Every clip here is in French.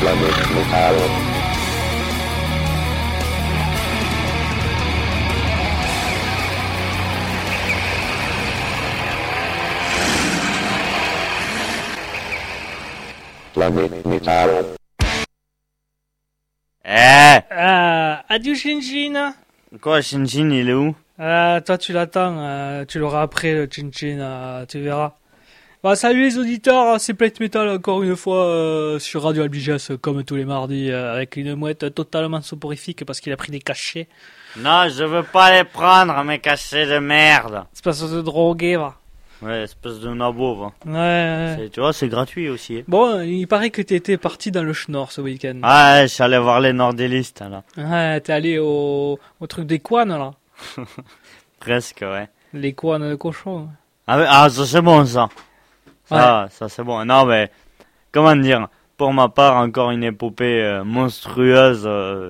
Adieu Shin-Shin. Quoi, Shin-Shin, il est où? Toi tu l'attends, tu l'auras après le Shin-Shin, tu verras. Bah, salut les auditeurs, c'est Plate Metal encore une fois sur Radio Albiges comme tous les mardis avec une mouette totalement soporifique parce qu'il a pris des cachets. Non, je veux pas les prendre, mes cachets de merde. Espèce de drogué, va. Ouais, espèce de nabo, va. Ouais. Tu vois, c'est gratuit aussi. Hein. Bon, il paraît que t'étais parti dans le Schnorr ce week-end. Ouais, je suis allé voir les nordélistes, là. Ouais, t'es allé au truc des couanes, là. Presque, ouais. Les couanes de cochon. Ah, ça c'est bon, ça. Ça c'est bon. Non, mais, comment dire, pour ma part, encore une épopée monstrueuse.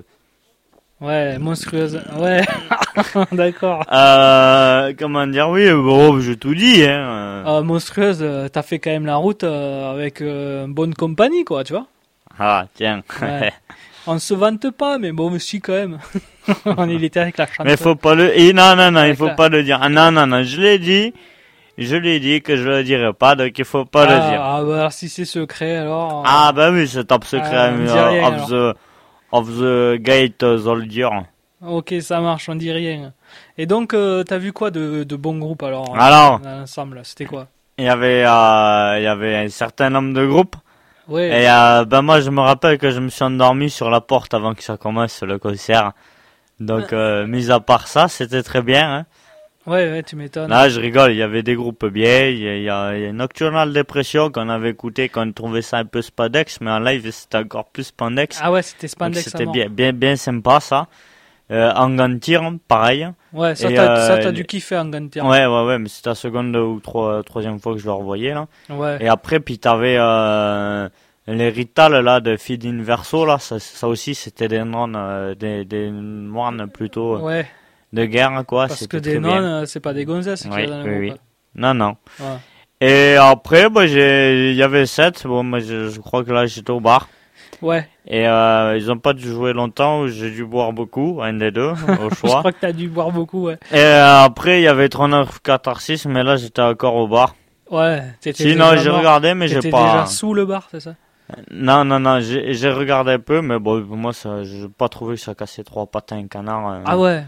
Ouais, monstrueuse. Ouais, d'accord. Comment dire, oui, bon, je tout dis, hein. Monstrueuse, t'as fait quand même la route avec bonne compagnie, quoi, tu vois. Ah, tiens. Ouais. On se vante pas, mais bon, si, quand même. On était avec la chanteuse. Mais faut pas le... Non, il faut pas le dire. Ah, non, je l'ai dit que je le dirai pas, donc il faut pas le dire. Ah, bah, alors, si c'est secret, alors... Ah, bah oui, c'est top secret, rien, of the gate soldier. Ok, ça marche, on dit rien. Et donc, t'as vu quoi de bons groupes, alors dans l'ensemble, c'était quoi? Il y avait un certain nombre de groupes. Ouais. Et moi, je me rappelle que je me suis endormi sur la porte avant que ça commence le concert. Donc, mis à part ça, c'était très bien, hein. Ouais, tu m'étonnes. Là, je rigole, il y avait des groupes bien, il y a Nocturnal Depression qu'on avait écouté, qu'on trouvait ça un peu spandex, mais en live, c'était encore plus spandex. Ah ouais, c'était spandex. Donc, c'était bien sympa, ça. Angantyr, pareil. Ouais, ça t'as dû kiffer Angantyr. Ouais, mais c'était la seconde ou troisième fois que je le revoyais, là. Ouais. Et après, puis t'avais, les Rital, là, de Feed Inverso, là, ça aussi, c'était des nonnes, des moines plutôt. Ouais. De guerre, quoi. Parce que des nonnes, c'est pas des gonzesses qu'il y a dans le groupe. Non. Ouais. Et après, il y avait 7. Bon, moi, je crois que là, j'étais au bar. Ouais. Et ils ont pas dû jouer longtemps, j'ai dû boire beaucoup, un des deux, au choix. Je crois que t'as dû boire beaucoup, ouais. Et après, il y avait 39 Catharsis, mais là, j'étais encore au bar. Ouais, sinon, j'ai regardé, mais j'ai pas... T'étais déjà sous le bar, c'est ça? Non, j'ai regardé un peu, mais bon, pour moi, j'ai pas trouvé que ça cassait 3 pattes à un canard. Ah ouais.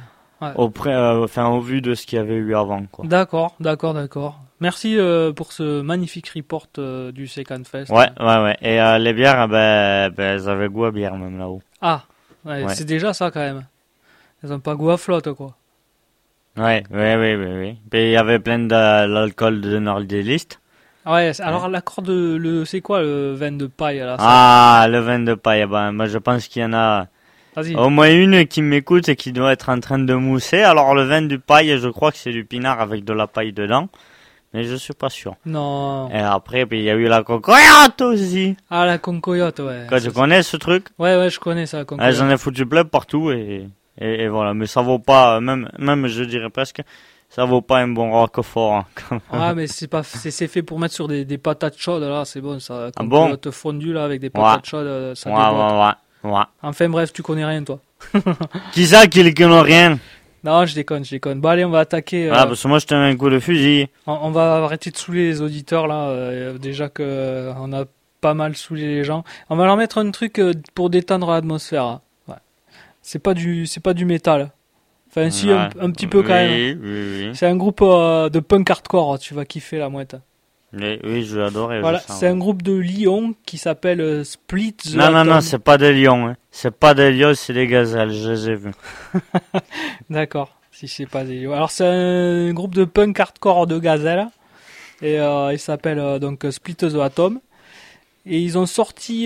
Au vu de ce qu'il y avait eu avant, quoi. D'accord. Merci pour ce magnifique report du Second Fest. Ouais. Et les bières, elles avaient goût à bière, même là-haut. Ah, ouais. C'est déjà ça, quand même. Elles ont pas goût à flotte, quoi. Ouais. Et il y avait plein de l'alcool de Nordéliste. Ouais, alors l'accord c'est quoi le vin de paille, là? Ah, le vin de paille, moi je pense qu'il y en a... Vas-y. Au moins une qui m'écoute et qui doit être en train de mousser. Alors le vin du paille, je crois que c'est du pinard avec de la paille dedans. Mais je suis pas sûr. Non. Et après, il y a eu la concoyote aussi. Ah, la concoyote, ouais. Tu connais ce truc? Ouais, je connais ça, la concoyote. J'en ai foutu plein partout et voilà. Mais ça vaut pas, même je dirais presque, ça vaut pas un bon roquefort. Hein. Ah, mais c'est fait pour mettre sur des patates chaudes, là, c'est bon, ça. Concoyote fondue, là, avec des patates chaudes, ça dégoûte. Ouais. Enfin bref, tu connais rien, toi. Qui ça qui connaît rien? Non, je déconne. Bon, allez, on va attaquer. Parce que moi, je te mets un coup de fusil. On va arrêter de saouler les auditeurs, là. Déjà que on a pas mal saoulé les gens. On va leur mettre un truc pour détendre l'atmosphère. Hein. Ouais. C'est pas du métal. Enfin, si, un petit peu quand même. Oui. C'est un groupe de punk hardcore. Tu vas kiffer la mouette. Oui, je l'adorais. Voilà, c'est un groupe de Lyon qui s'appelle Split the Atom. Non, c'est pas des lions. Hein. C'est pas des lions, c'est des gazelles, je les ai vus. D'accord, si c'est pas des lions. Alors, c'est un groupe de punk hardcore de gazelles. Et il s'appelle donc Split the Atom. Et ils ont sorti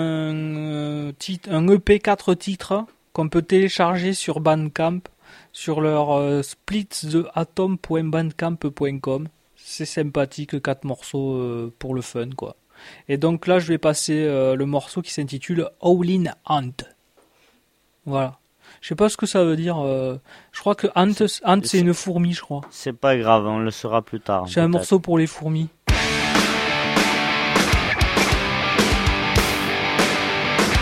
un EP 4 titres qu'on peut télécharger sur Bandcamp, sur leur splittheatom.bandcamp.com. C'est sympathique, 4 morceaux pour le fun, quoi. Et donc là, je vais passer le morceau qui s'intitule Howlin' Ant. Voilà. Je sais pas ce que ça veut dire. Je crois que Ant, c'est une fourmi, je crois. C'est pas grave, on le saura plus tard. C'est un morceau pour les fourmis.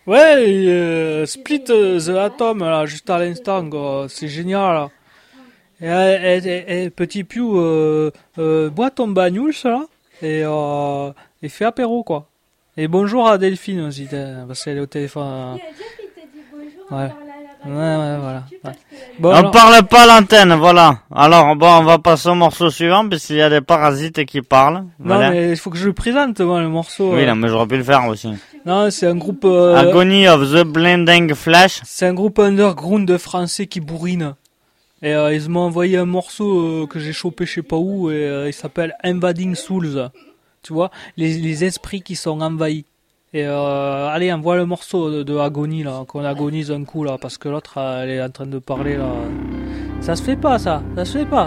Ouais, et, Split the Atom, là, juste à l'instant, quoi. C'est génial, là. Petit Piou, bois ton bagnoul, là, et fais apéro, quoi. Et bonjour à Delphine aussi, parce qu'elle est au téléphone. Ouais. Ouais, voilà. Ouais. Bon, On alors, parle pas à l'antenne, voilà. Alors, bon, on va passer au morceau suivant, parce qu'il y a des parasites qui parlent. non, Voilà. mais il faut que je le présente, moi, le morceau. Oui, non, mais j'aurais pu le faire aussi. Non, c'est un groupe, Agony of the Blinding Flash. c'est un groupe underground de français qui bourrine. Et ils m'ont envoyé un morceau que j'ai chopé je sais pas où, et il s'appelle Invading Souls. Tu vois, les esprits qui sont envahis. Et allez, envoie le morceau de Agony, là, qu'on agonise un coup, là, parce que l'autre, elle est en train de parler, là. Ça se fait pas, ça se fait pas.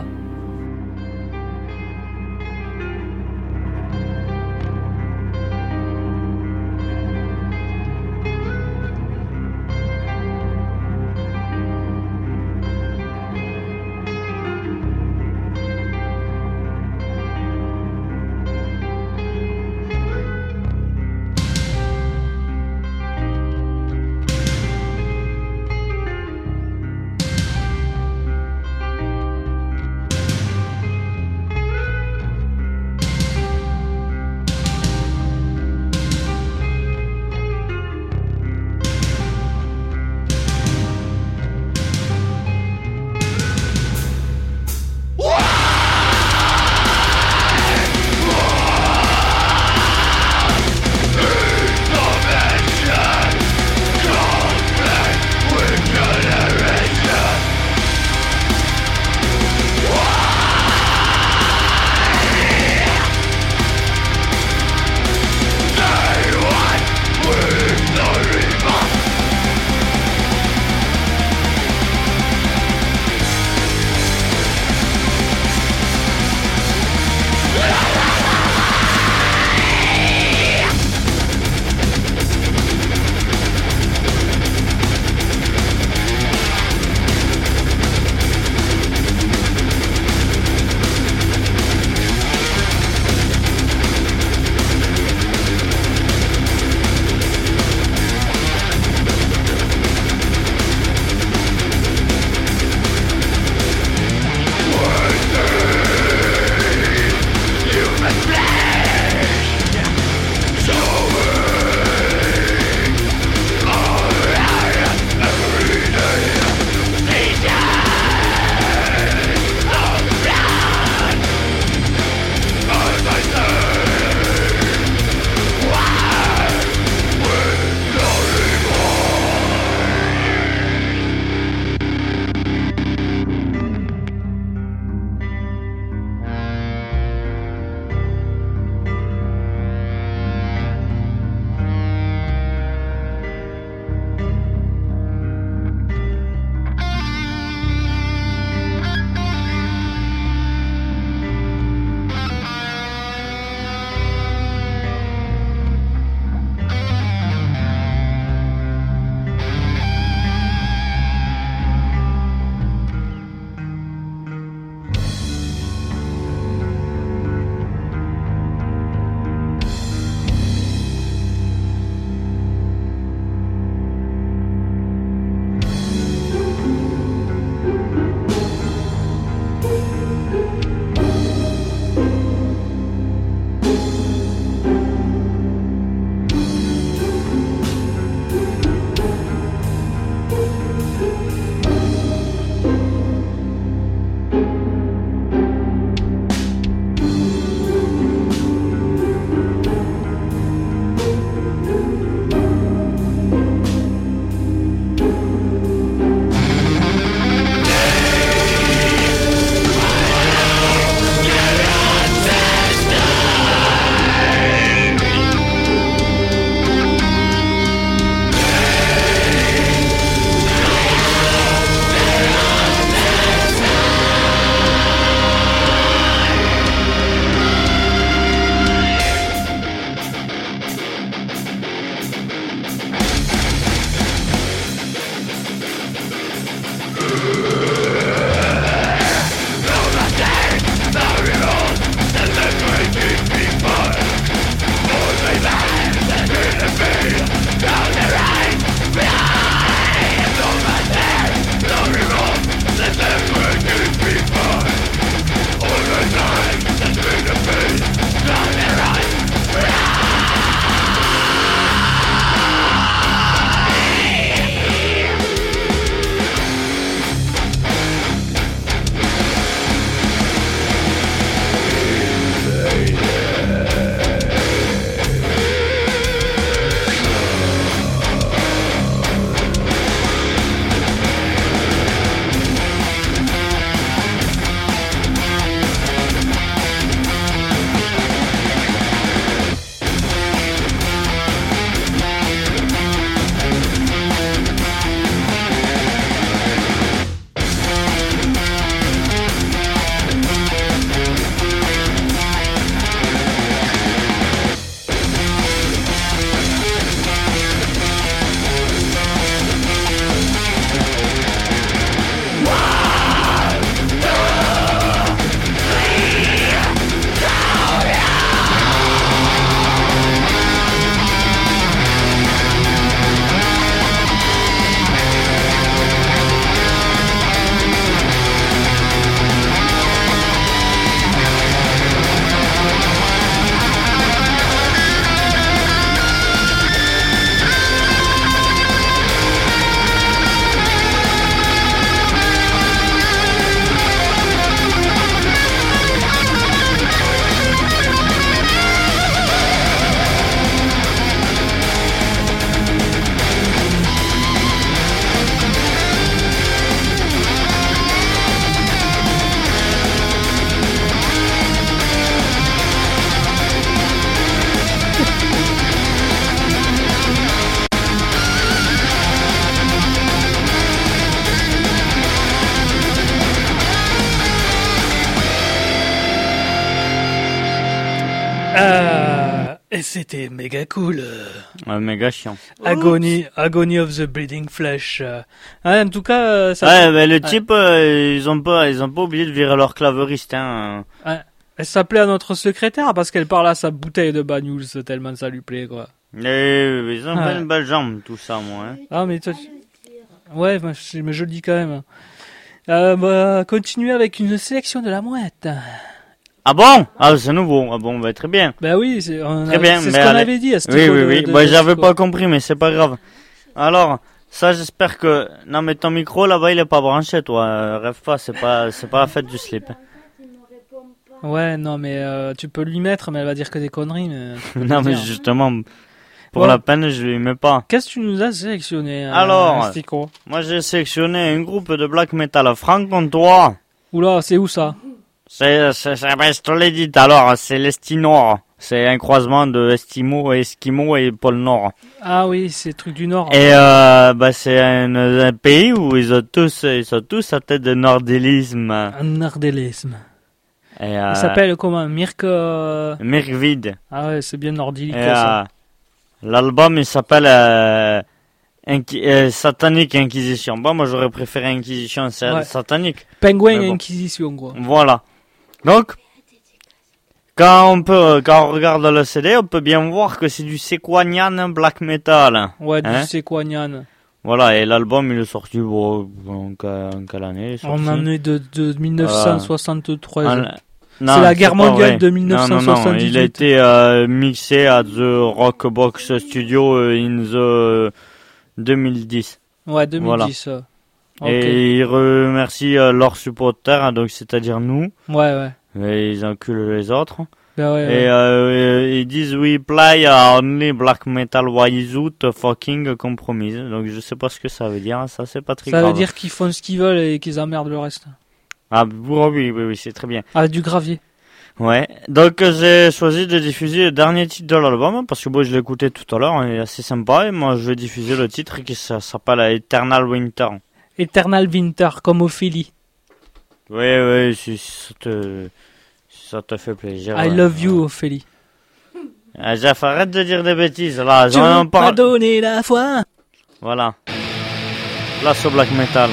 Et c'était méga cool. Méga chiant. Agony of the Bleeding Flesh. En tout cas, ça. Ouais, mais le type, ils ont pas oublié de virer leur claveuriste, hein. Elle s'appelait à notre secrétaire parce qu'elle parle à sa bouteille de Banyuls tellement ça lui plaît, quoi. Ils ont fait une belle jambe, tout ça, moi, hein. Ah, mais toi, ouais, mais je le dis quand même. Continuer avec une sélection de la mouette. Ah bon? Ah, c'est nouveau. Ah bon, bah, très bien. Bah oui, c'est Très bien, ce mais qu'on allez. avait dit à ce Oui. Bah, j'avais pas compris, mais c'est pas grave. Alors, ça, j'espère que... Non, mais ton micro, là-bas, il est pas branché, toi. Rêve pas, c'est pas la fête du slip. Ouais, non, mais tu peux lui mettre, mais elle va dire que des conneries. Mais Non, mais justement, pour la peine, je lui mets pas. Qu'est-ce que tu nous as sélectionné, Alors, Stico? Moi, j'ai sélectionné un groupe de black metal franc-comtois. Oula, c'est où ça? Ben, je te l'ai dit tout à l'heure, c'est l'Esti-Nord. C'est un croisement de Esquimau et pôle Nord. Ah oui, c'est le truc du Nord. Et c'est un pays où ils sont tous à tête de nordélisme. Un nordélisme. Et, Il s'appelle comment? Mirkvid. Ah ouais, c'est bien nordique. Et Ça. l'album, il s'appelle Satanic Inquisition. Bon, moi, j'aurais préféré Inquisition satanique. Penguin bon. Inquisition, quoi. Voilà. Donc, quand on regarde le CD, on peut bien voir que c'est du Sequanian black metal. Ouais, du Hein? Sequanian. Voilà, et l'album, il est sorti, en quelle année il est sorti? On en est de 1973. Non, c'est la guerre pas mondiale vrai. de 1978. Non, il a été mixé à The Rockbox Studio in the 2010. Ouais, 2010. Voilà. Okay. Et ils remercient leurs supporters, donc c'est-à-dire nous. Ouais. Et ils enculent les autres. Ben ouais, et ils disent we play only black metal without fucking compromise. Donc je sais pas ce que ça veut dire, ça c'est pas très grave. Ça veut dire qu'ils font ce qu'ils veulent et qu'ils emmerdent le reste. Ah oui, c'est très bien. Ah, du gravier. Ouais, donc j'ai choisi de diffuser le dernier titre de l'album parce que moi je l'ai écouté tout à l'heure, il est assez sympa et moi je vais diffuser le titre qui s'appelle Eternal Winter. Eternal Winter, comme Ophélie. Oui, si ça te fait plaisir. I love you, Ophélie. Ah, Jeff, arrête de dire des bêtises là. Tu m'as donné la foi. Voilà. Place au black metal.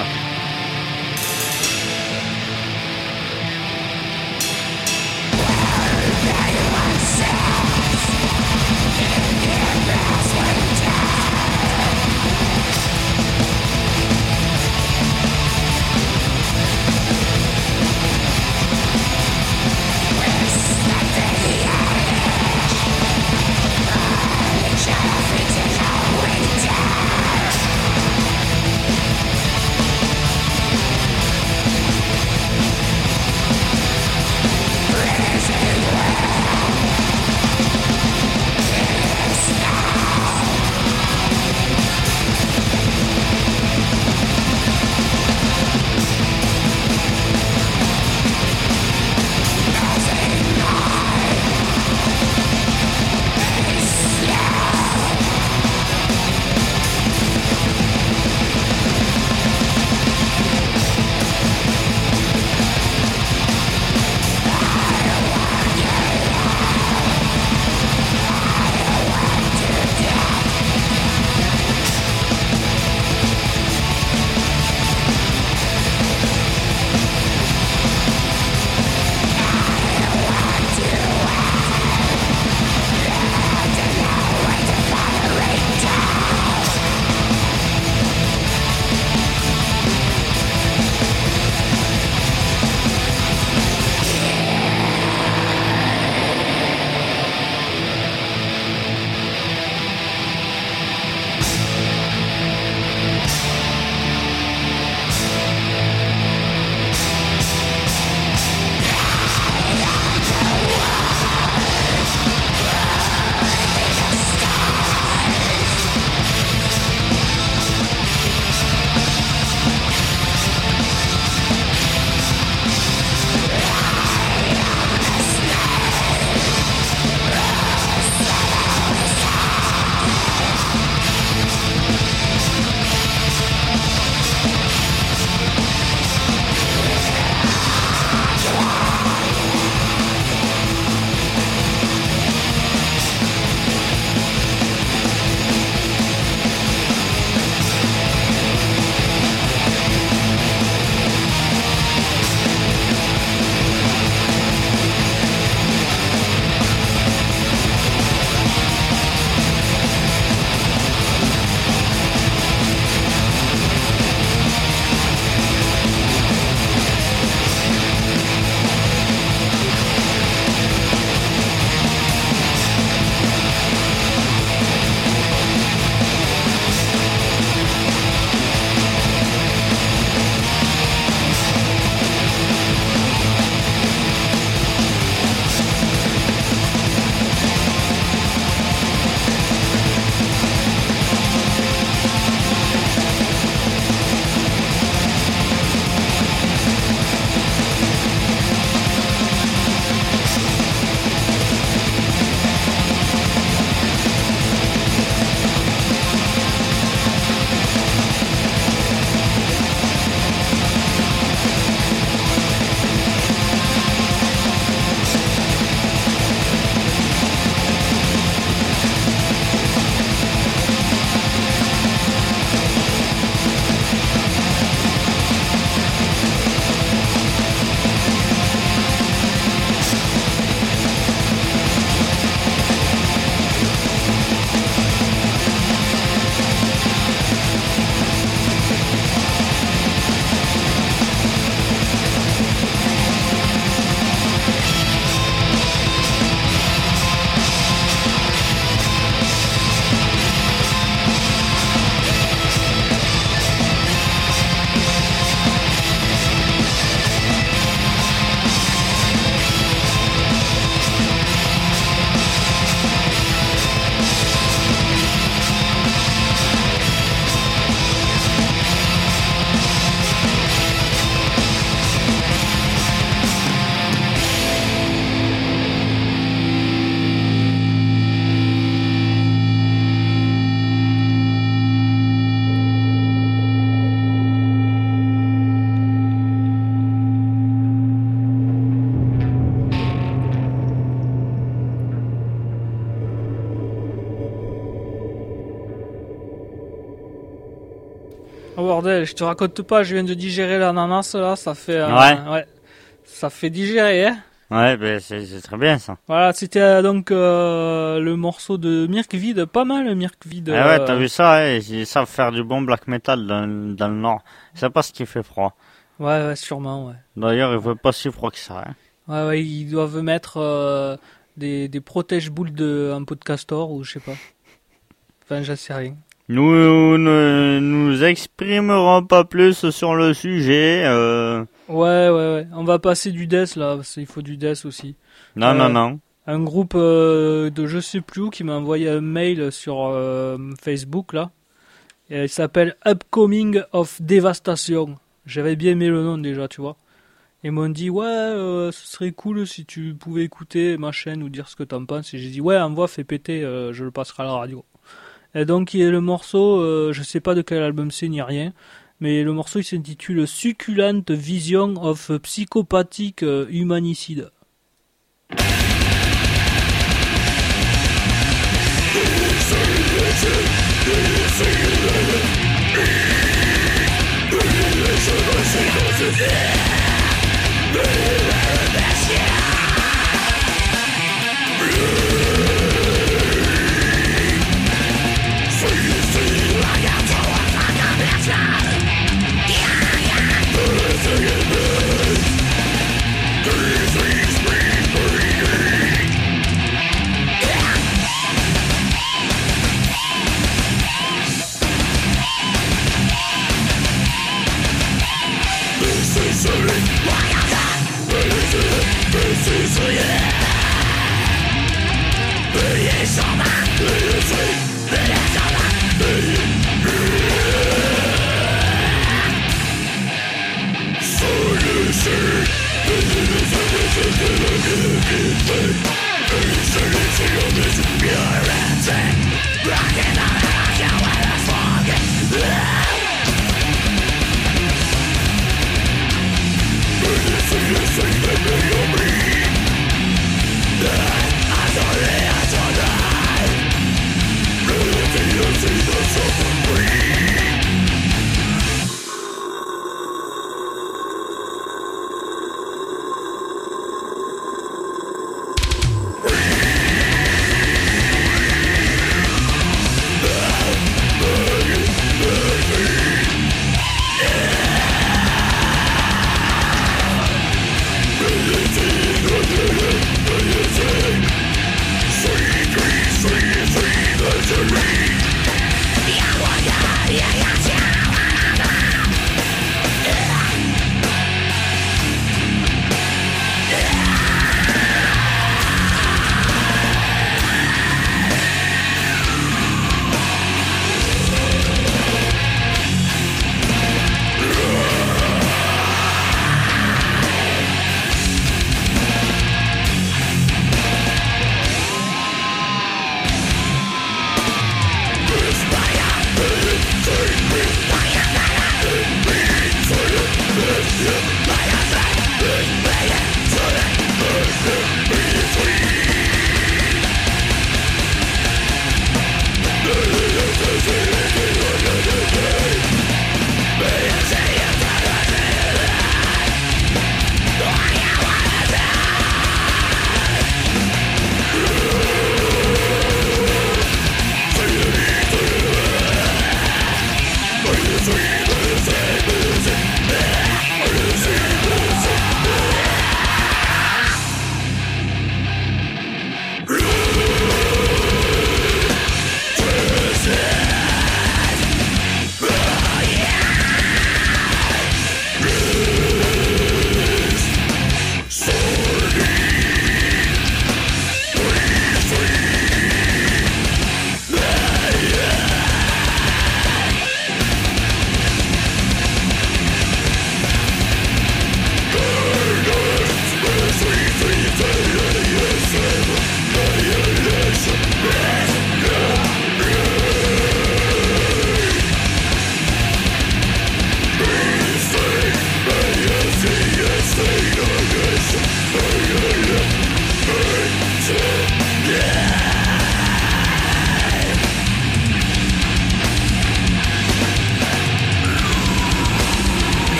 bordel, je te raconte pas, je viens de digérer l'ananas, là, ça fait... Ouais. Ça fait digérer, hein. Ouais, ben c'est très bien ça. Voilà, c'était donc le morceau de Mirkvid, pas mal Mirkvid. Ah ouais, t'as vu ça, hein, ils savent faire du bon black metal dans le nord. C'est pas ce qui fait froid. Ouais, sûrement, ouais. D'ailleurs, il fait pas si froid que ça. Hein. Ouais, ils doivent mettre des protège-boules en pot de castor ou je sais pas. Enfin, j'en sais rien. Nous ne nous exprimerons pas plus sur le sujet. Ouais. On va passer du death là, parce qu'il faut du death aussi. Non. Un groupe de je sais plus où qui m'a envoyé un mail sur Facebook là. Et il s'appelle Upcoming of Devastation. J'avais bien aimé le nom déjà, tu vois. Ils m'ont dit ce serait cool si tu pouvais écouter ma chaîne ou dire ce que t'en penses. Et j'ai dit ouais, envoie, fais péter, je le passerai à la radio. Et donc il y a le morceau, je sais pas de quel album c'est ni rien, mais le morceau il s'intitule Succulent Vision of Psychopathic Humanicide.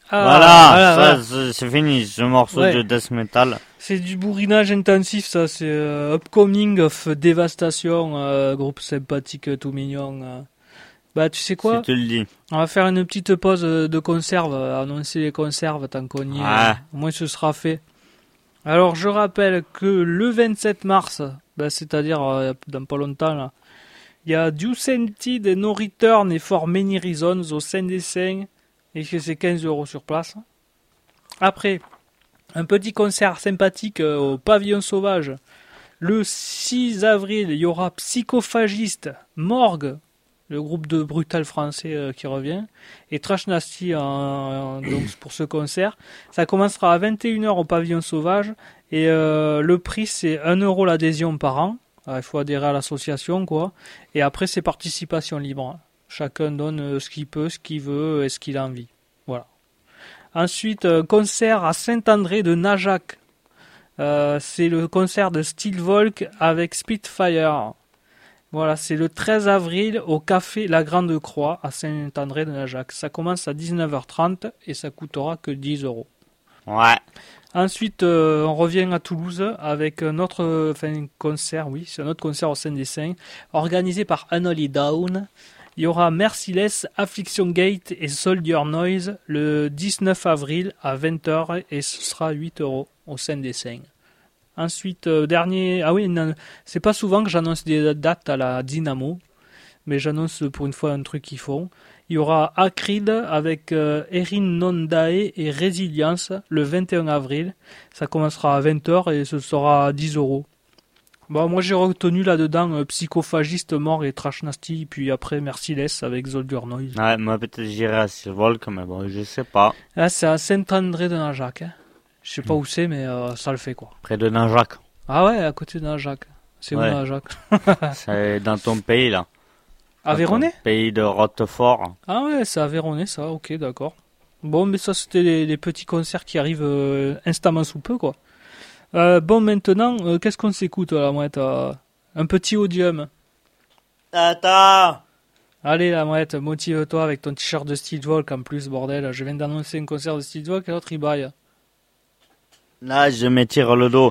Voilà, c'est fini, ce morceau Ouais. de death metal. C'est du bourrinage intensif, ça. C'est Upcoming of Devastation, groupe sympathique tout mignon. Bah, tu sais quoi? Si tu le dis. On va faire une petite pause de conserve, annoncer les conserves tant qu'on y est. Ouais. Au moins, ce sera fait. Alors, je rappelle que le 27 mars, bah, c'est-à-dire dans pas longtemps, là, il y a Ducented No Return et For Many Reasons au sein des Saints, et que c'est 15 € sur place. Après, un petit concert sympathique au Pavillon Sauvage. Le 6 avril, il y aura Psychophagiste, Morgue, le groupe de brutal français qui revient, et Trash Nasty donc pour ce concert. Ça commencera à 21h au Pavillon Sauvage, et le prix c'est 1 € l'adhésion par an. Il faut adhérer à l'association, quoi. Et après, c'est participation libre. Chacun donne ce qu'il peut, ce qu'il veut et ce qu'il a envie. Voilà. Ensuite, concert à Saint-André de Najac. C'est le concert de Steel Volk avec Spitfire. Voilà, c'est le 13 avril au café La Grande Croix à Saint-André de Najac. Ça commence à 19h30 et ça coûtera que 10 €. Ouais. Ensuite, on revient à Toulouse avec notre concert, oui, c'est un autre concert au sein des Saints, organisé par Unholy Down. Il y aura Merciless, Affliction Gate et Soldier Noise le 19 avril à 20h et ce sera 8 € au sein des Saints. Ensuite, c'est pas souvent que j'annonce des dates à la Dynamo, mais j'annonce pour une fois un truc qu'ils font. Il y aura Acrid avec Erin Nondae et Résilience le 21 avril. Ça commencera à 20h et ce sera à 10 €. Bon, moi j'ai retenu là-dedans Psychophagiste, Mort et Trash Nasty, puis après Merciless avec Soldier Noise. Ouais, moi peut-être j'irai à Silvolk, mais bon, je sais pas. Là c'est à Saint-André de Najac. Hein. Je sais pas où c'est, mais ça le fait quoi. Près de Najac. Ah ouais, à côté de Najac. C'est Ouais. où Najac? C'est dans ton pays, là. Aveyronais? Pays de Roquefort. Ah ouais, c'est Aveyronais ça, ok, d'accord. Bon, mais ça c'était les petits concerts qui arrivent instamment sous peu quoi. Bon, maintenant, qu'est-ce qu'on s'écoute la mouette? Un petit Odium. Tata! Allez la mouette, motive-toi avec ton t-shirt de Steelwalk en plus, bordel. Je viens d'annoncer un concert de Steelwalk et l'autre il baille. Là, je m'étire le dos.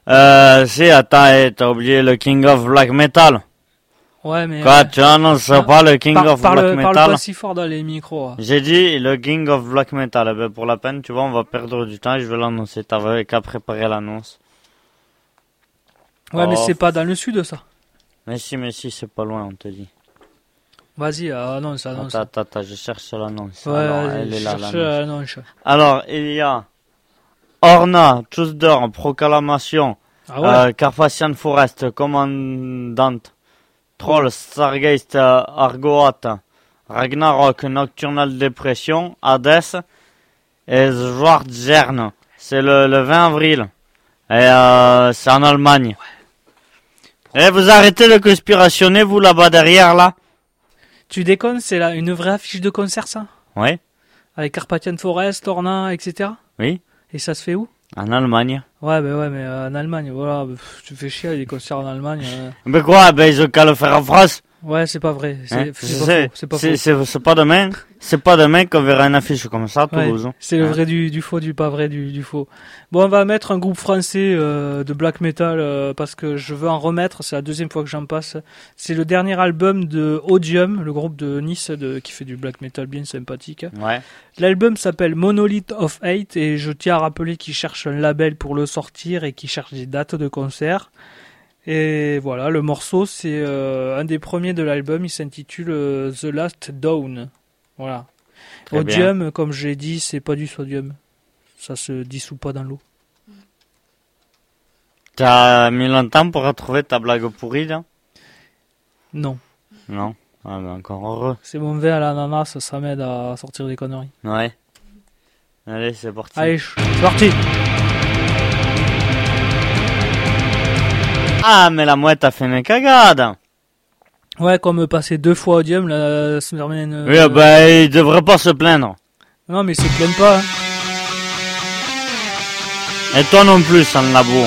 T'as oublié le King of Black Metal. Ouais, mais... Quoi, tu annonces pas le King of Black parle Metal? pas si fort dans les micros. J'ai dit le King of Black Metal. Eh ben, pour la peine, tu vois, on va perdre du temps et je vais l'annoncer. T'avais qu'à préparer l'annonce. Ouais, mais Oh. c'est pas dans le sud ça. Mais si, c'est pas loin, on te dit. Vas-y, annonce. Attends, je cherche l'annonce. Ouais, Alors, vas-y, elle est là, cherche l'annonce. l'annonce. Alors, il y a Orna, Tusdor, Proclamation, Ah ouais? Carpathian Forest, Commandant, Troll, Stargeist, Argoat, Ragnarok, Nocturnal Depression, Hades et Schwarzern. C'est le 20 avril. Et c'est en Allemagne. Et vous arrêtez de conspirationner, vous, là-bas derrière, là? Tu déconnes, c'est là une vraie affiche de concert ça? Oui, Avec Carpathian Forest, Orna, etc. oui, Et ça se fait où? en Allemagne. Ouais, mais en Allemagne, voilà. Tu fais chier avec des concerts en Allemagne. Mais quoi, ben ils ont qu'à le faire en France. Ouais, c'est pas vrai. Hein, C'est pas faux. c'est pas demain. C'est pas demain qu'on verra une affiche comme ça à Ouais, Toulouse. c'est le Hein. vrai du faux, du pas vrai du faux. Bon, on va mettre un groupe français de black metal parce que je veux en remettre. C'est la deuxième fois que j'en passe. C'est le dernier album de Odium, le groupe de Nice qui fait du black metal bien sympathique. Ouais. L'album s'appelle Monolith of Hate et je tiens à rappeler qu'ils cherchent un label pour le sortir et qu'ils cherchent des dates de concert. Et voilà, le morceau c'est un des premiers de l'album, il s'intitule The Last Dawn. Voilà. Très Odium, comme j'ai dit, c'est pas du sodium. Ça se dissout pas dans l'eau. T'as mis longtemps pour retrouver ta blague pourrie, là? Non. Non. Ah, ben encore heureux. C'est mon vin à l'ananas, ça m'aide à sortir des conneries. Ouais. Allez, c'est parti. Allez, c'est parti. Ah, mais la mouette a fait une cagade. Ouais, comme passer 2 fois Odium la semaine... Oui, bah, il devrait pas se plaindre. Non, mais c'est plaint pas. Hein. Et toi non plus, sans le labo.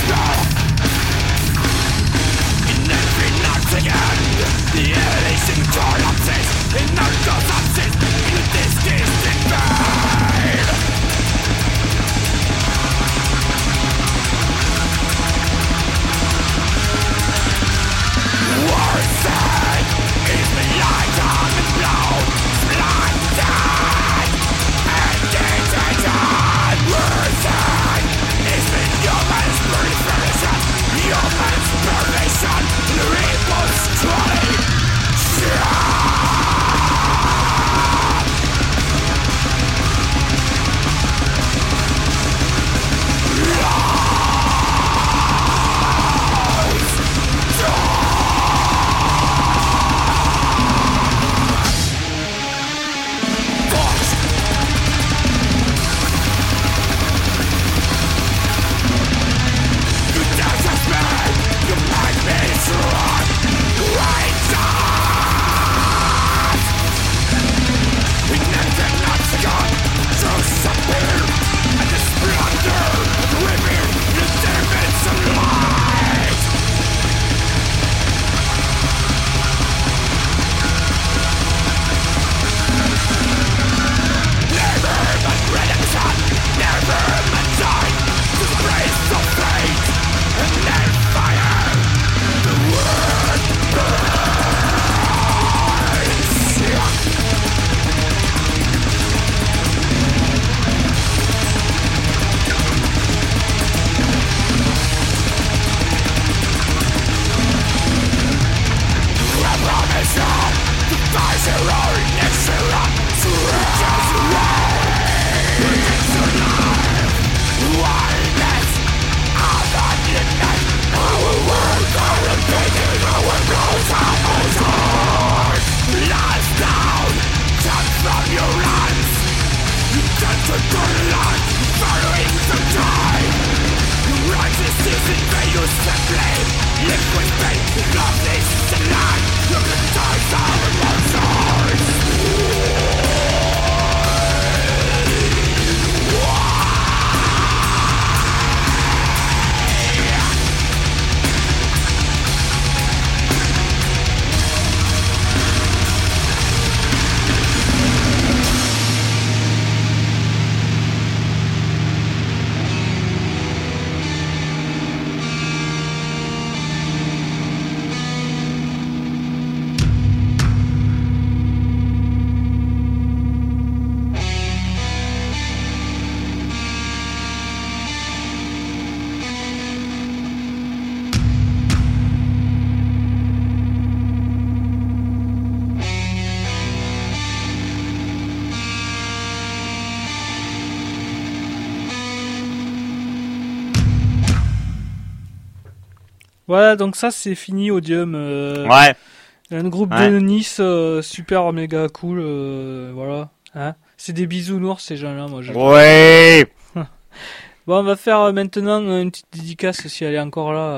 Voilà, donc ça c'est fini, Odium. Ouais. Un groupe Ouais. de Nice, super méga cool, voilà. Hein, c'est des bisounours ces gens-là, moi. Ouais. Bon, on va faire maintenant une petite dédicace, si elle est encore là,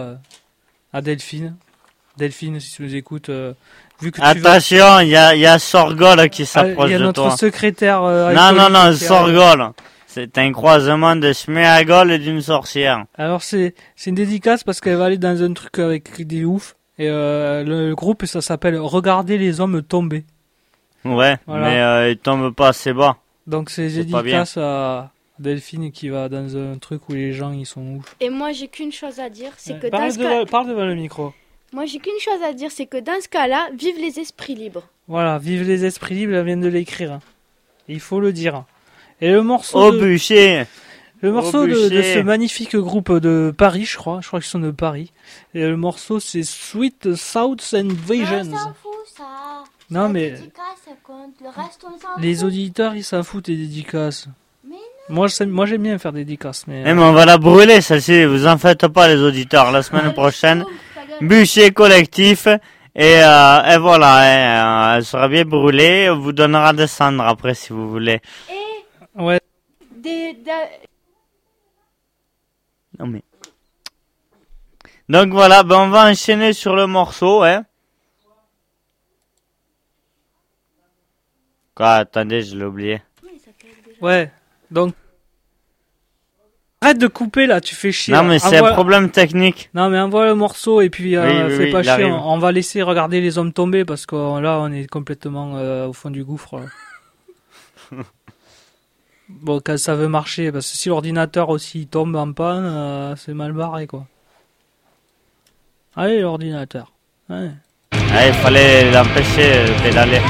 à Delphine. Delphine, si tu nous écoutes, vu que tu vas... Attention, il y a Sorgol qui s'approche il y a de notre toi. secrétaire. Non, Sorgol. C'est un croisement de Sméagol et d'une sorcière. Alors c'est une dédicace parce qu'elle va aller dans un truc avec des oufs. Et le groupe, ça s'appelle Regardez les hommes tomber. Ouais, Voilà. mais il tombe pas assez bas. Donc c'est dédicace à Delphine qui va dans un truc où les gens ils sont ouf. Et moi j'ai qu'une chose à dire, c'est que parle devant le micro. Moi j'ai qu'une chose à dire, c'est que dans ce cas-là, vive les esprits libres. Voilà, vive les esprits libres, elle vient de l'écrire. Il faut le dire. Et le morceau Au bûcher. Le morceau de ce magnifique groupe de Paris, je crois qu'ils sont de Paris. Et le morceau c'est Sweet South Invasions. On s'en fout ça. Non mais compte. Le reste, on s'en les fout. auditeurs ils s'en foutent des dédicaces. Mais Moi j'aime bien faire des dédicaces, mais Mais on va la brûler celle-ci, vous en faites pas les auditeurs. La semaine prochaine, bûcher collectif et voilà, elle sera bien brûlée. On vous donnera des cendres après si vous voulez. Et ouais. Non mais. Donc voilà, ben on va enchaîner sur le morceau, hein. Quoi, attendez, je l'ai oublié. Ouais, donc Arrête de couper là, tu fais chier. Non, mais c'est un problème technique. Non, mais envoie le morceau et puis fais pas chier. arrive. On va laisser regarder les hommes tomber parce que là, on est complètement au fond du gouffre. Là. Bon, quand ça veut marcher, parce que si l'ordinateur aussi tombe en panne, c'est mal barré quoi. Allez, l'ordinateur. Ouais. Il fallait l'empêcher d'aller.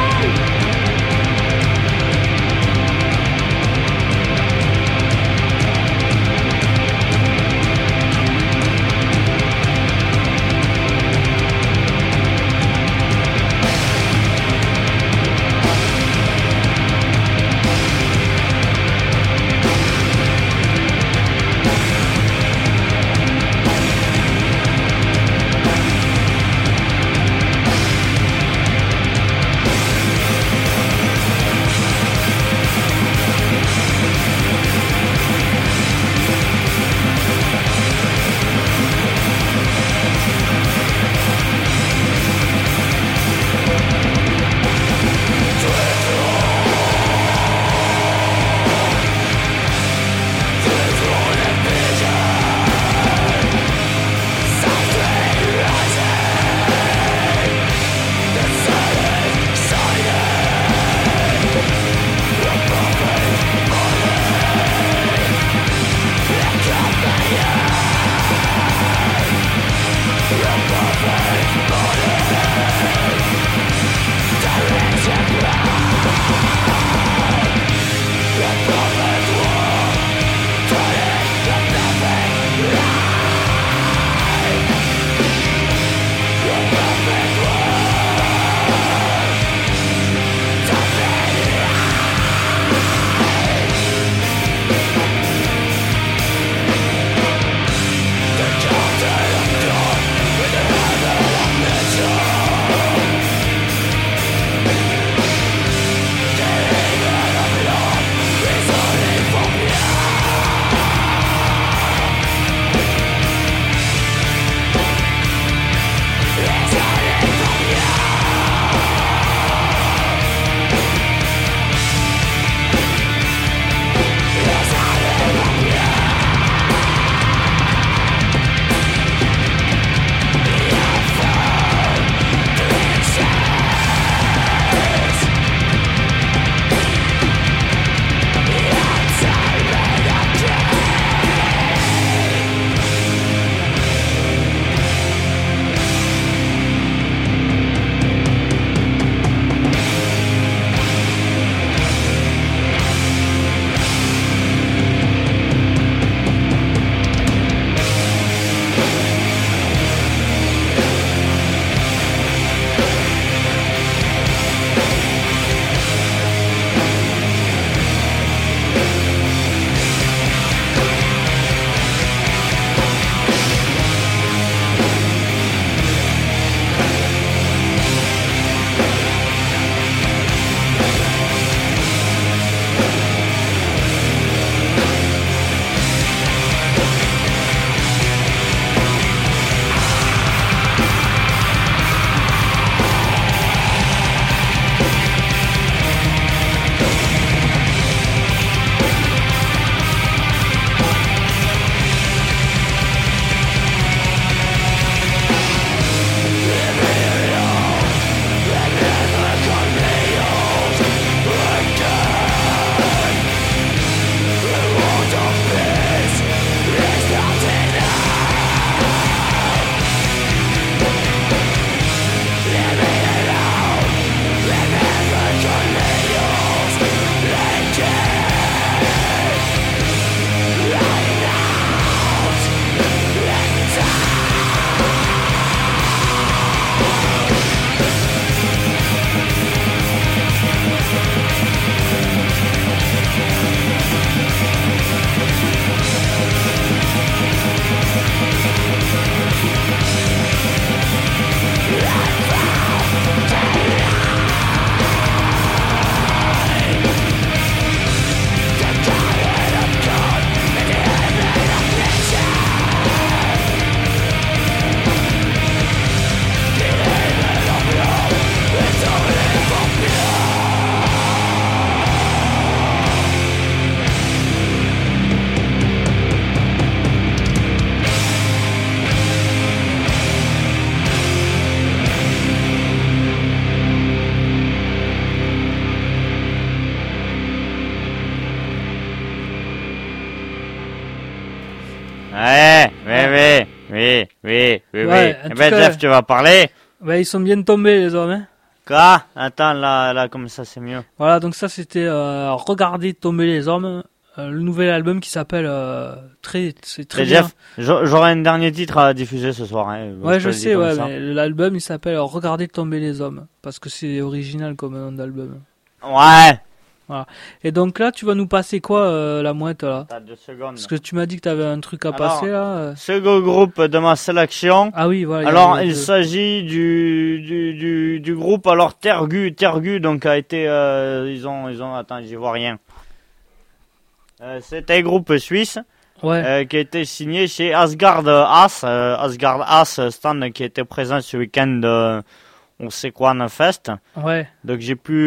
Oui. Ouais, en Eh tout ben, cas- Jeff, tu vas parler? Ouais, ils sont bien tombés les hommes. Hein. Quoi? Attends, là, comme ça, c'est mieux. Voilà, donc ça c'était Regardez tomber les hommes, le nouvel album qui s'appelle c'est très Et bien. Jeff, j'aurai un dernier titre à diffuser ce soir. Hein. Ouais, te je le dis sais, comme ouais, ça. mais l'album il s'appelle Regardez tomber les hommes parce que c'est original comme nom d'album. Ouais. Et donc là, tu vas nous passer quoi la mouette là? T'as 2 secondes. Parce que tu m'as dit que t'avais un truc à Alors, passer là. Second groupe de ma sélection. Ah oui, voilà. Alors, y a il deux. s'agit du groupe, alors Tergu, donc a été, ils ont, attends, j'y vois rien. C'est un groupe suisse, Ouais. qui a été signé chez Asgard As, stand qui était présent ce week-end, on sait quoi, en fest. Ouais. Donc j'ai pu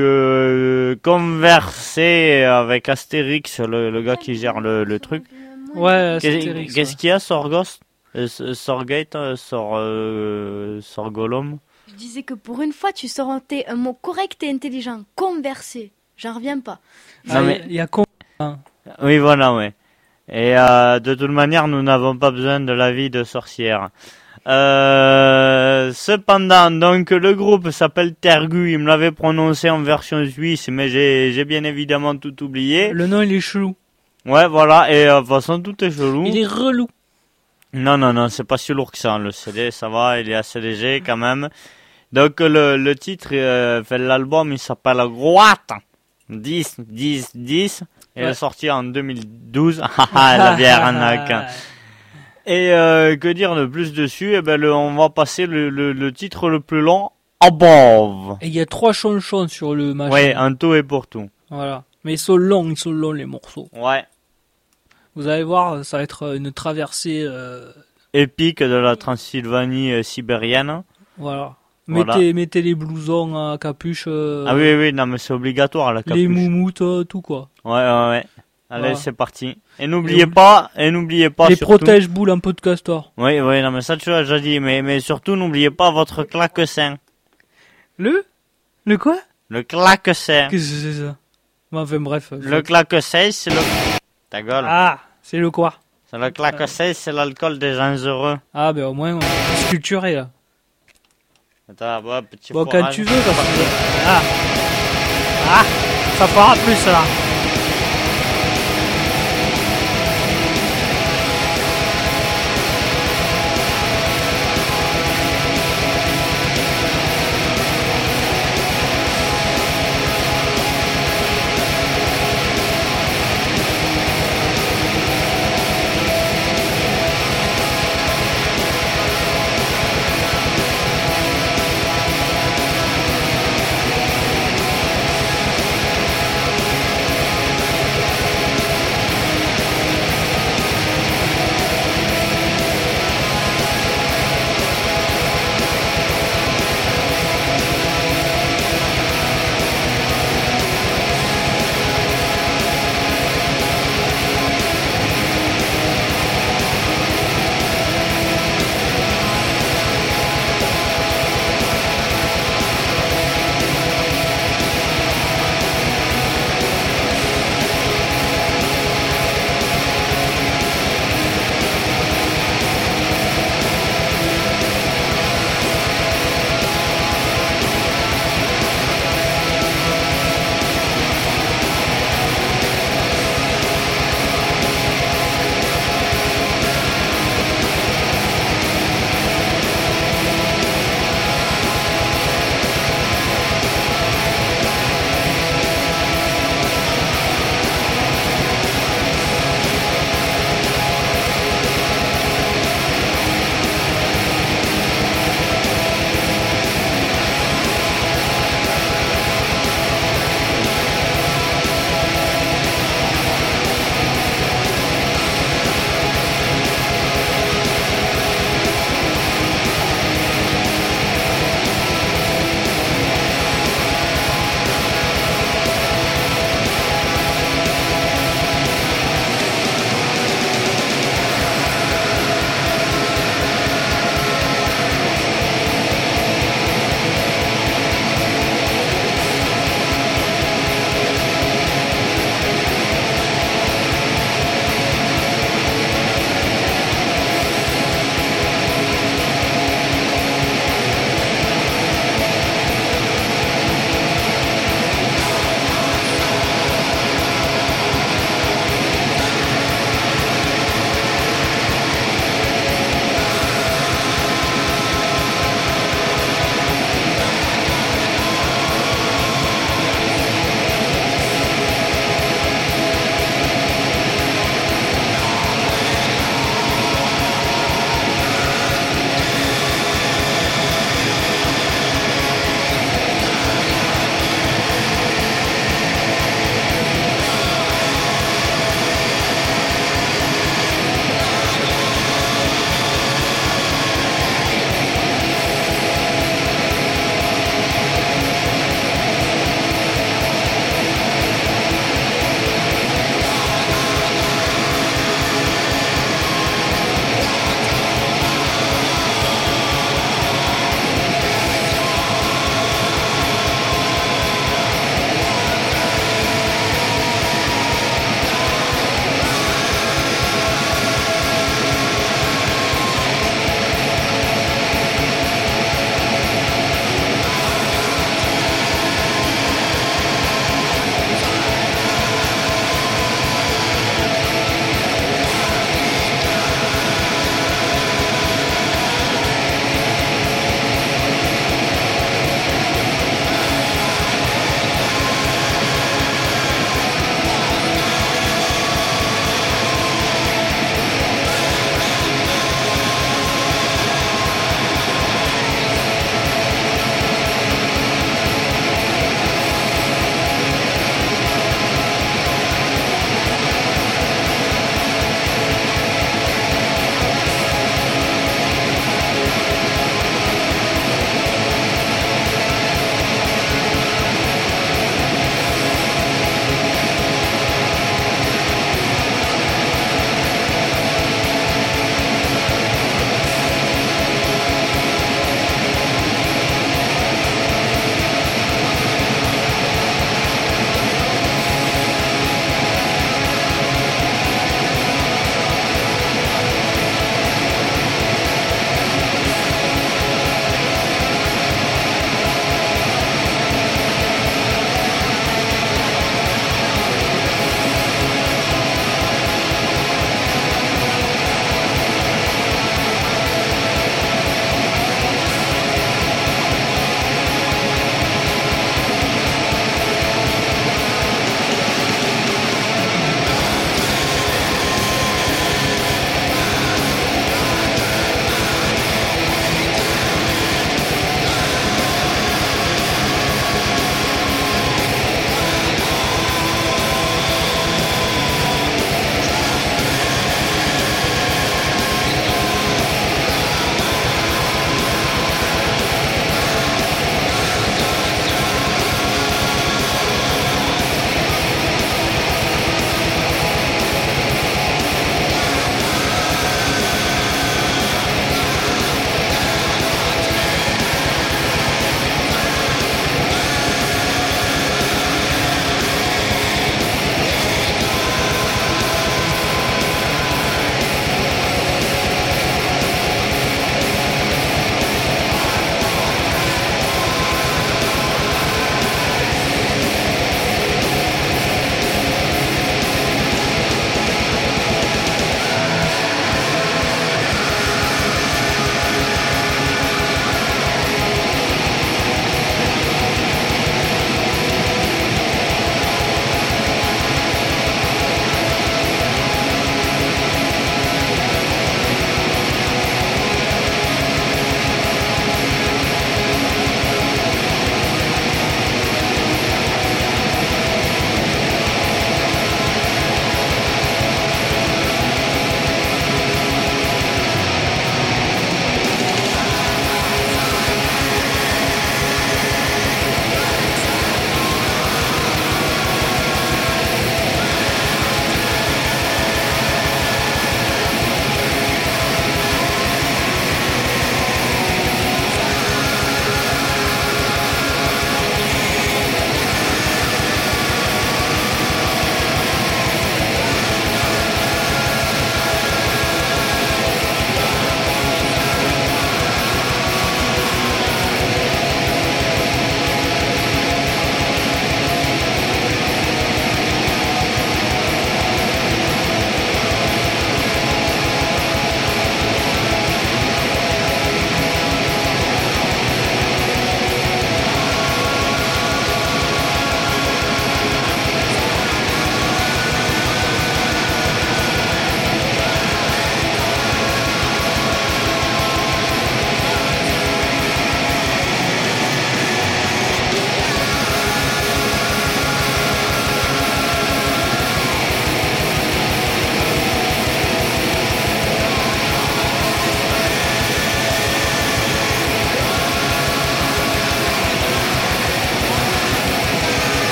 converser avec Astérix, le gars qui gère le truc. Ouais, Qu'est- Astérix, Qu'est-ce ouais. qu'il y a, Sorgos? Sorgate, Sorgolom? Je disais que pour une fois, tu sortais un mot correct et intelligent. Converser. J'en reviens pas. Non, mais- Il y a con. Oui, voilà, ouais. Et de toute manière, nous n'avons pas besoin de l'avis de sorcière. Cependant, donc le groupe s'appelle Tergu. Il me l'avait prononcé en version suisse, mais j'ai bien évidemment tout oublié. Le nom il est chelou. Ouais, voilà. Et de toute façon, tout est chelou. Il est relou. Non, c'est pas si lourd que ça. Le CD, ça va, il est assez léger quand même. Donc le titre, l'album, il s'appelle Groat 10. Il Ouais. est sorti en 2012. La bière arnaque. Et que dire de plus dessus? Eh ben, on va passer le titre le plus long, Above. Et il y a 3 chansons sur le machin. Ouais, un tout et pour tout. Voilà. Mais ils sont longs les morceaux. Ouais. Vous allez voir, ça va être une traversée. Épique de la Transylvanie sibérienne. Voilà. Voilà. Mettez les blousons à capuche. Ah oui, non, mais c'est obligatoire la capuche. Les moumoutes, tout quoi. Ouais. Allez, Voilà. c'est parti. Et n'oubliez pas, Les surtout. protège-boules en podcastor. Oui, non, mais ça tu l'as déjà dit, mais surtout n'oubliez pas votre claque-sein. Le quoi? Le claque-sein. Qu'est-ce que c'est ça? Bon, enfin bref. Le claque-sein, c'est le... Ta gueule. Ah, c'est le quoi? C'est le claque-sein, c'est l'alcool des gens heureux. Ah, ben au moins, on est sculpturé là. Attends, ouais, petit Bon, quand forage. tu veux, parce que. Ah, ça fera plus là.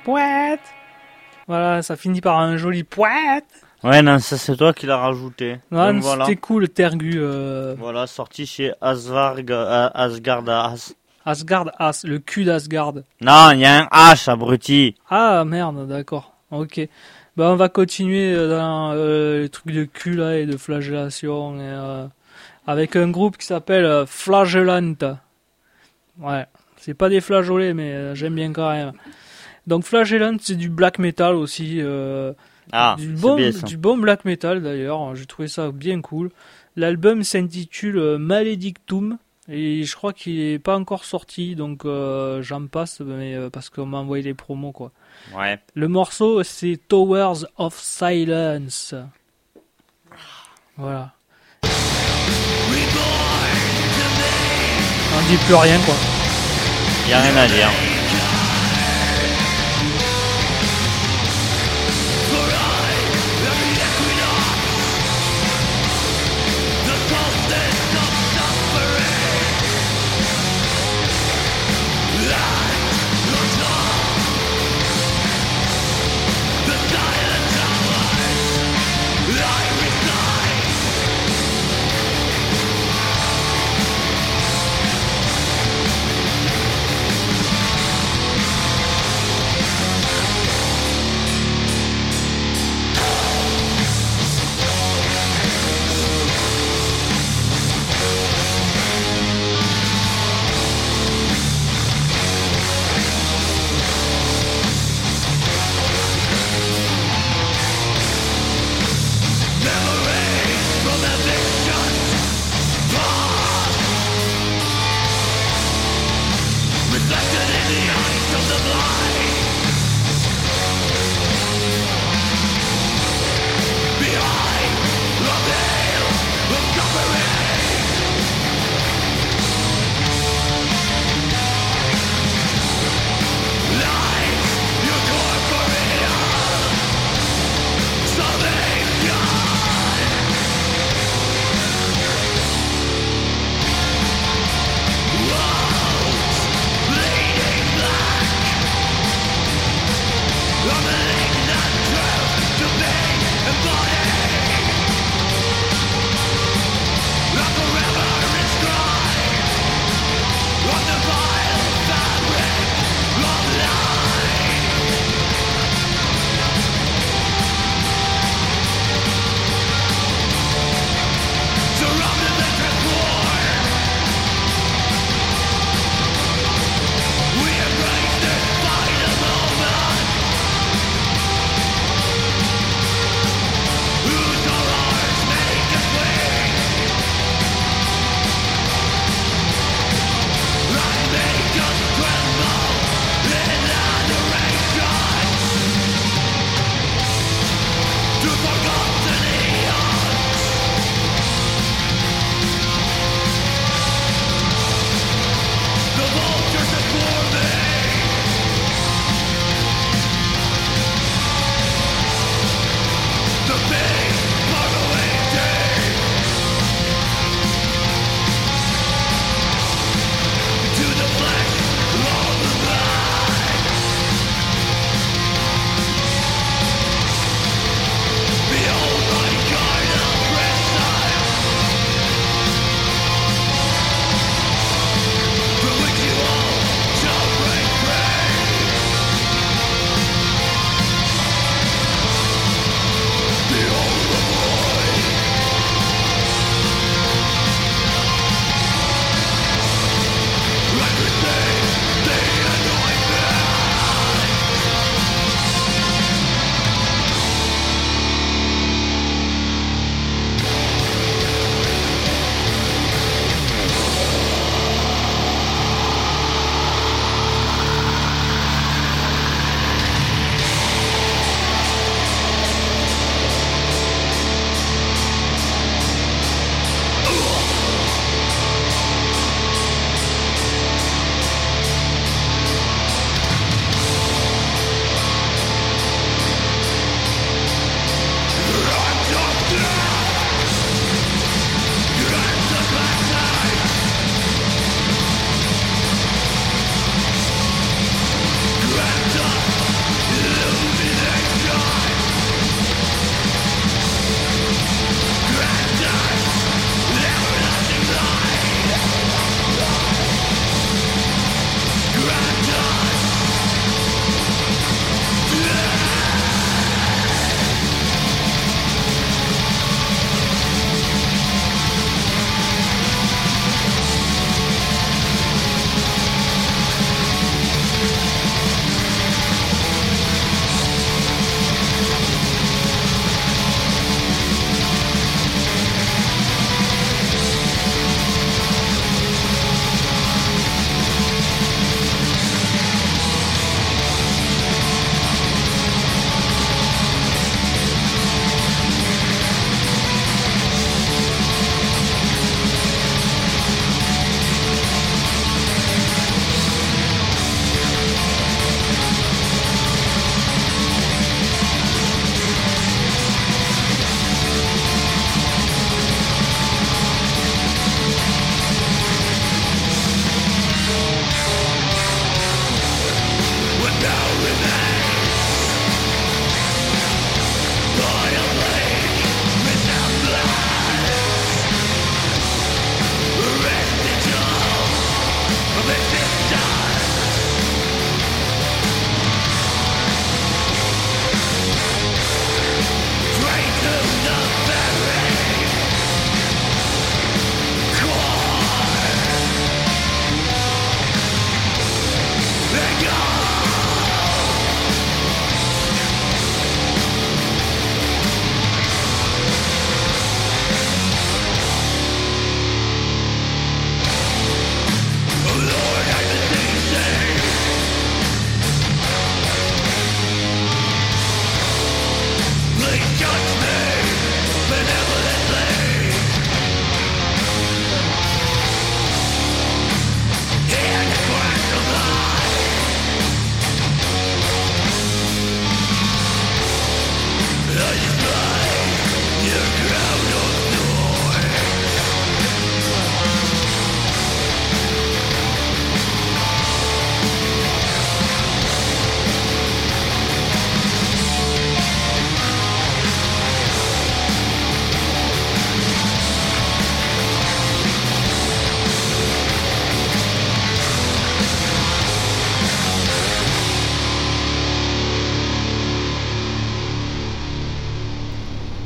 Pouette. Voilà, ça finit par un joli pouette. Ouais, non, ça c'est toi qui l'as rajouté. Non, Donc, voilà. c'était cool, Tergu. Voilà, sorti chez Asgard As. Asgard As, le cul d'Asgard. Non, il y a un H, abruti. Ah merde, d'accord. Ok. Bah on va continuer dans les trucs de cul là et de flagellation et, avec un groupe qui s'appelle Flagellant. Ouais, c'est pas des flageolets mais j'aime bien quand même. Donc Flagellant c'est du black metal aussi. C'est bien ça. Du bon black metal d'ailleurs. J'ai trouvé ça bien cool. L'album s'intitule Maledictum. Et je crois qu'il est pas encore sorti, donc j'en passe, mais parce qu'on m'a envoyé les promos quoi. Ouais. Le morceau c'est Towers of Silence. Voilà. On dit plus rien quoi. Y a rien à dire.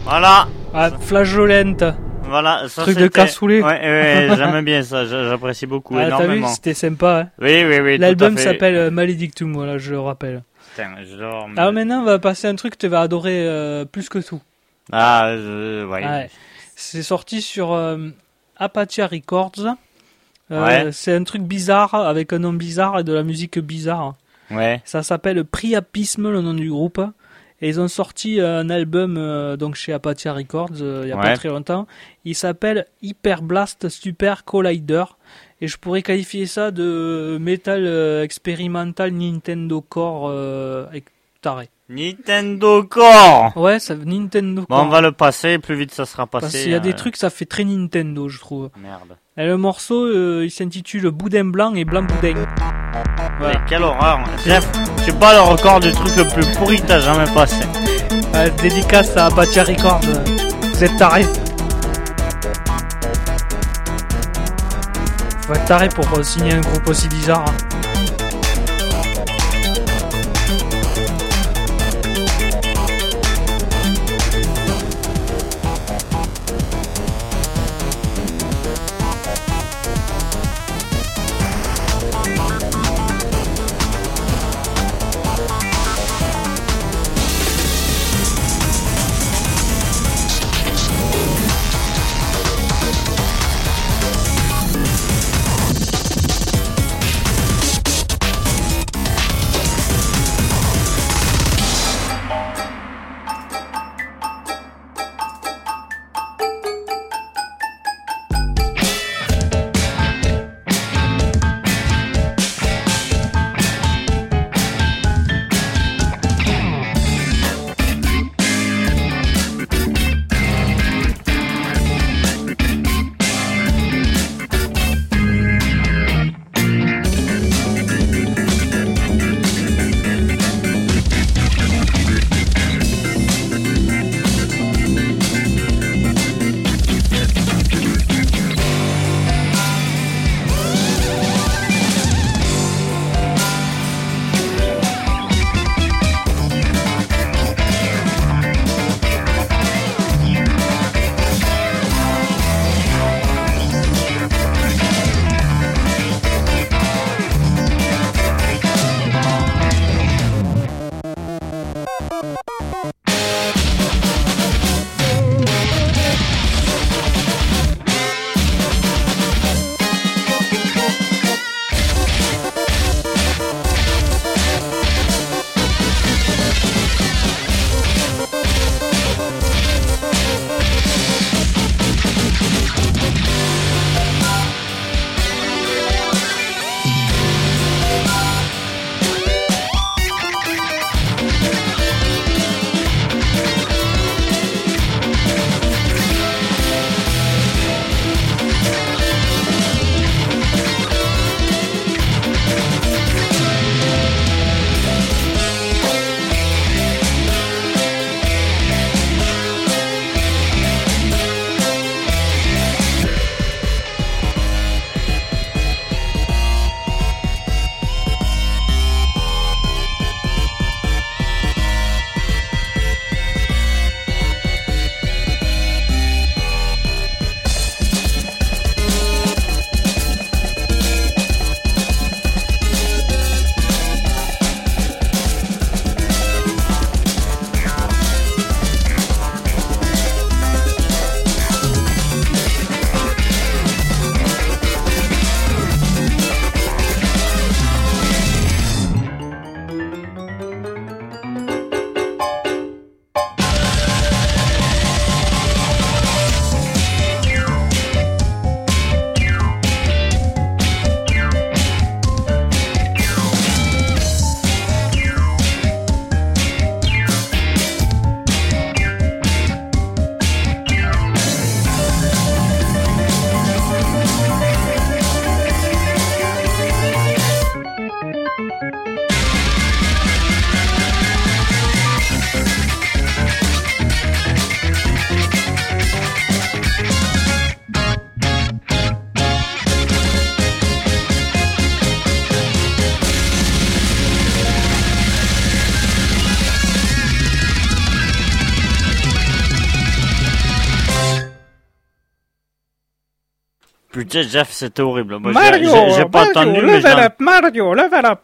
Voilà. Ah, flageolente. Voilà, ça Truc de c'était- cassoulet. Ouais, j'aime bien ça, j'apprécie beaucoup, Ah, t'as vu, énormément. c'était sympa. Hein. Oui, L'album tout à fait. s'appelle Maledictum, voilà, je le rappelle. Putain, j'adore. Alors maintenant, on va passer à un truc que tu vas adorer plus que tout. Ouais. Ouais. C'est sorti sur Apache Records. Ouais. C'est un truc bizarre, avec un nom bizarre et de la musique bizarre. Ouais. Ça s'appelle Priapisme, le nom du groupe. Et ils ont sorti un album donc chez Apache Records il y a pas Ouais. très longtemps. Il s'appelle Hyper Blast Super Collider. Et je pourrais qualifier ça de metal expérimental Nintendo Core taré. Nintendo Core. Ouais, ça Nintendo Bon, Core. on va le passer, plus vite ça sera passé. Parce qu'il y a des trucs, ça fait très Nintendo, je trouve. Merde. Et le morceau, il s'intitule Boudin Blanc et Blanc Boudin. Mais quelle horreur. Jeff, tu bats le record du truc le plus pourri que t'as jamais passé. Dédicace à Apache Records. Vous êtes tarés. Faut être taré pour signer un groupe aussi bizarre. Hein. Putain, Jeff, c'était horrible. Moi, Mario, j'ai pas entendu, mais Mario, level up.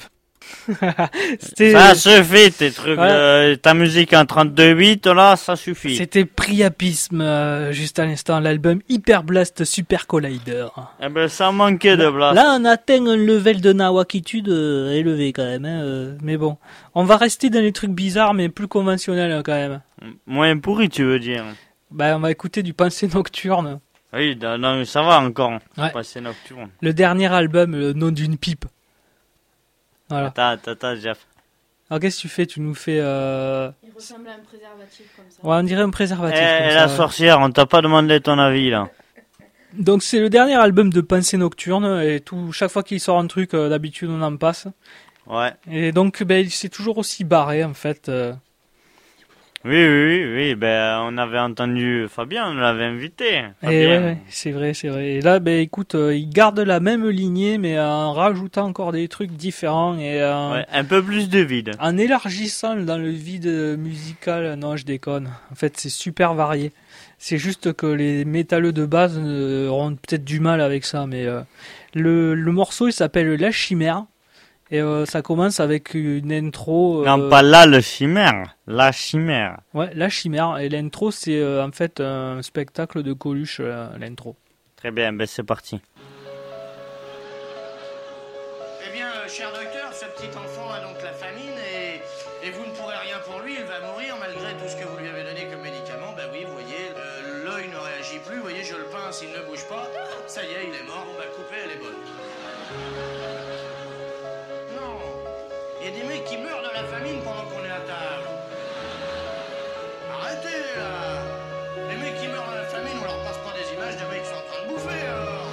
ça suffit, tes trucs, ta musique en 32 bits, là, ça suffit. C'était Priapisme, juste à l'instant, l'album Hyper Blast Super Collider. Eh ben, ça manquait de blast. Là, on atteint un level de nawakitude élevé quand même, hein, mais bon. On va rester dans les trucs bizarres, mais plus conventionnels hein, quand même. Moins pourri, tu veux dire. On va écouter du Pensée Nocturne. Oui, non, ça va encore. Ouais. Passé nocturne. Le dernier album, Le nom d'une pipe. Voilà. Attends, Jeff. Alors qu'est-ce que tu fais? Tu nous fais... Il ressemble à un préservatif comme ça. Ouais, on dirait un préservatif. comme La ça, sorcière, on t'a pas demandé ton avis, là. Donc c'est le dernier album de Pensée Nocturne, et chaque fois qu'il sort un truc, d'habitude on en passe. Ouais. Et donc c'est toujours aussi barré en fait. Oui, ben, on avait entendu Fabien, on l'avait invité. Et Fabien. ouais, c'est vrai. Et là, écoute, il garde la même lignée, mais en rajoutant encore des trucs différents et Ouais, un peu plus de vide. en élargissant dans le vide musical. Non, je déconne. En fait, c'est super varié. C'est juste que les métalleux de base auront peut-être du mal avec ça, mais le morceau il s'appelle La Chimère. Et ça commence avec une intro. Non, pas là le chimère, la chimère. Ouais, La Chimère. Et l'intro, c'est en fait un spectacle de Coluche, l'intro. Très bien, ben c'est parti. Eh bien, cher docteur, ce petit enfant a donc la famine et vous ne pourrez rien pour lui, il va mourir malgré tout ce que vous lui avez donné comme médicament. Ben oui, vous voyez, l'œil ne réagit plus, vous voyez, je le pince, il ne bouge pas. Ça y est, il est mort, on va couper, elle est bonne. Non, il y a des mecs qui meurent de la famine pendant qu'on est à table. Arrêtez, là. Les mecs qui meurent de la famine, on leur passe pas des images de mecs qui sont en train de bouffer, alors.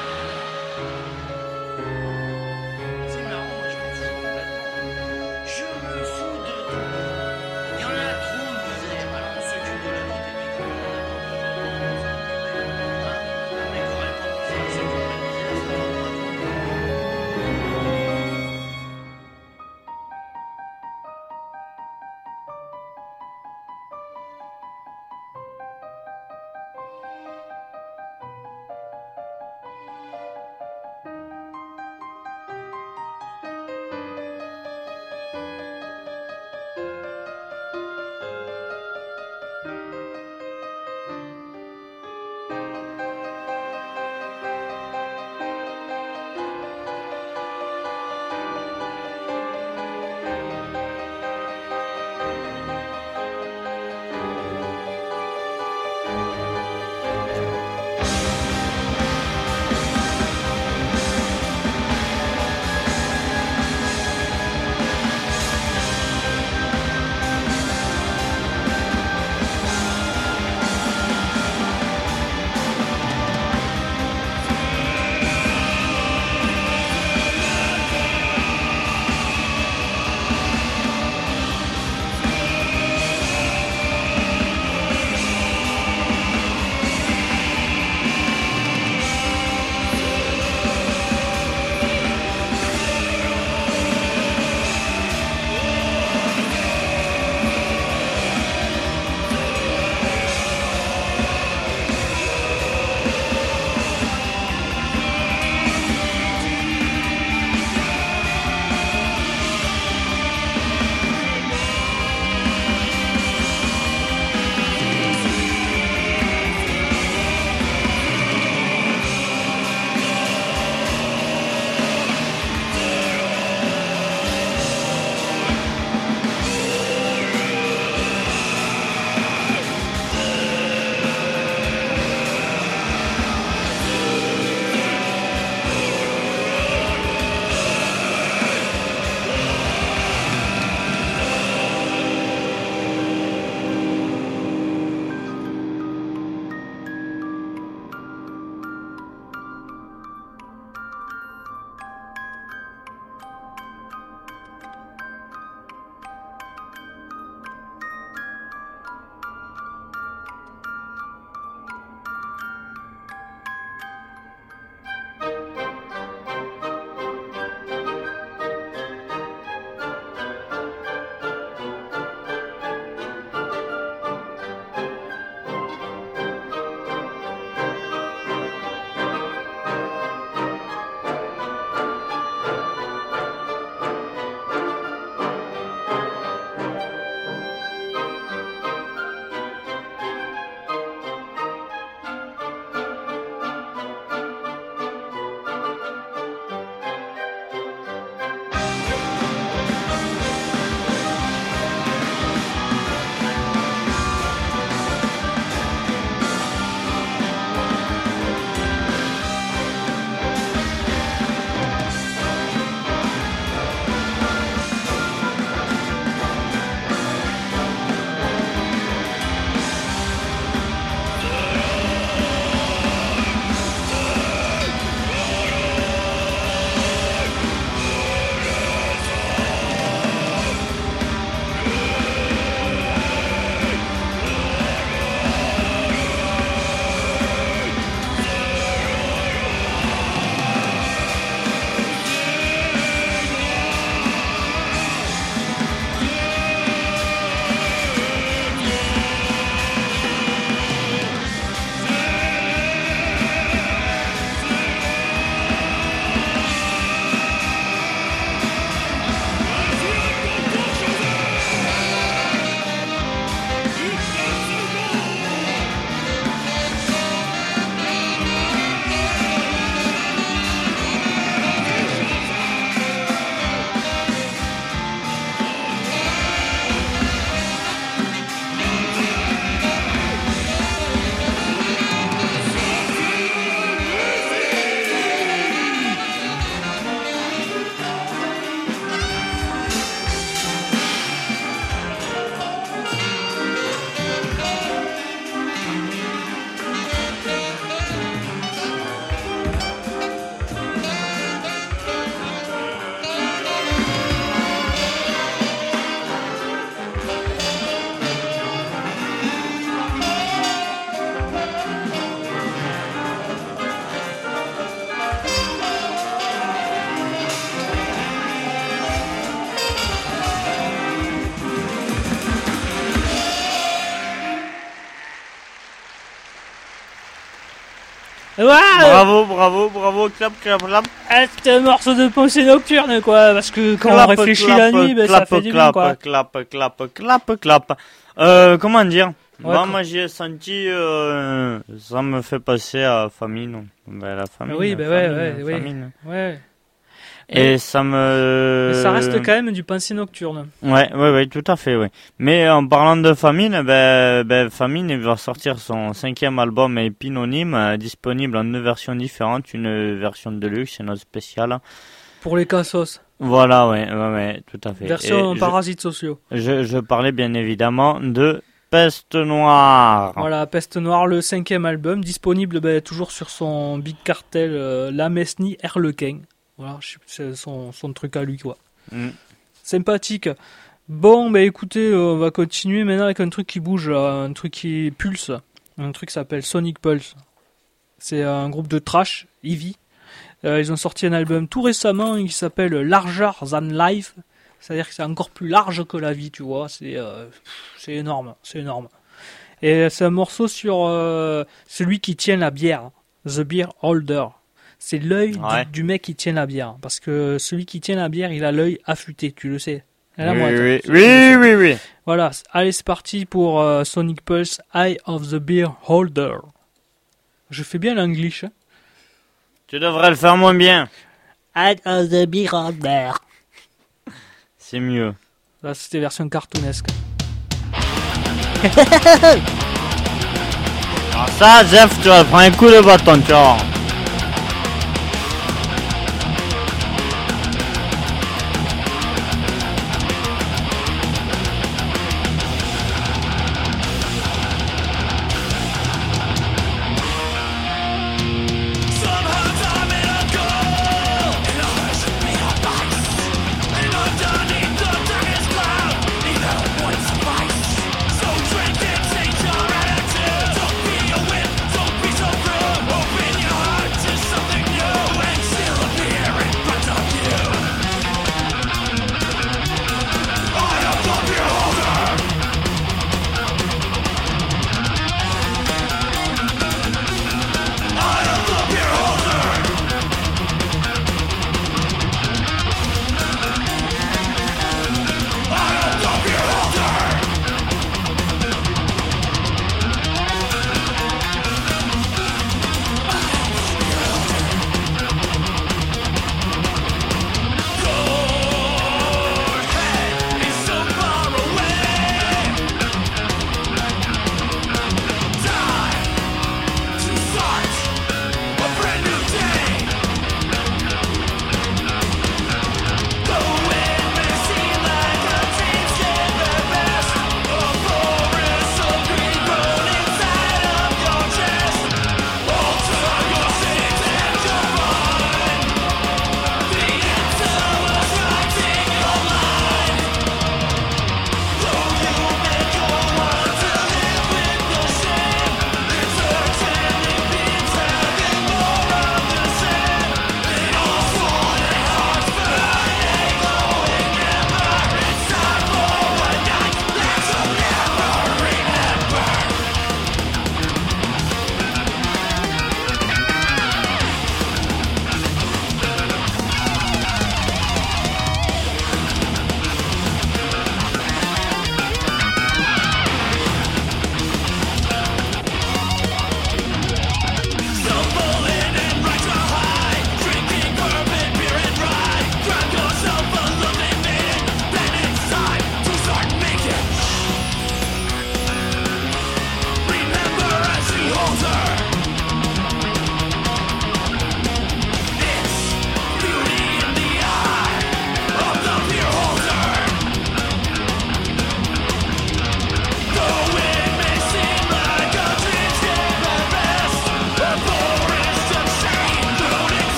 C'est marrant, moi, je m'en fous complètement. Je me fous de tout. Il y en a trop de misère, alors on s'occupe de la vie des mecs. Un mec aurait pas de misère, s'occupe de la misère, ça va pas. Bravo, clap. C'est un morceau de pensée nocturne, quoi, parce que quand on réfléchit la nuit, ça fait du bien, quoi. Clap. Comment dire? Moi, j'ai senti, ça me fait passer à famine. La famine. Oui. Famine. Ouais. Et ça me... Mais ça reste quand même du pensée nocturne. Ouais, tout à fait, ouais. Mais en parlant de famine, Famine, il va sortir son 5e album éponyme, disponible en 2 versions différentes, une version de luxe et une autre spéciale. Pour les cassos. Voilà, ouais, tout à fait. Version parasites sociaux. Je parlais bien évidemment de Peste Noire. Voilà, Peste Noire, le 5e album, disponible toujours sur son big cartel La Mesnie Herlequin. Voilà, c'est son truc à lui, quoi. Sympathique. Bon, écoutez, on va continuer maintenant avec un truc qui bouge, un truc qui pulse. Un truc qui s'appelle Sonic Pulse. C'est un groupe de trash, Eevee. Ils ont sorti un album tout récemment qui s'appelle Larger Than Life. C'est-à-dire que c'est encore plus large que la vie, tu vois. C'est énorme. Et c'est un morceau sur celui qui tient la bière. The Beer Holder. C'est l'œil du mec qui tient la bière. Parce que celui qui tient la bière, il a l'œil affûté, tu le sais. Oui. Voilà, allez, c'est parti pour Sonic Pulse, Eye of the Beer Holder. Je fais bien l'anglish. Hein. Tu devrais le faire moins bien. Eye of the Beer Holder. C'est mieux. Là, c'était version cartoonesque. Alors ça, Jeff, tu vas prendre un coup de bâton, tu vois. Open your eyes.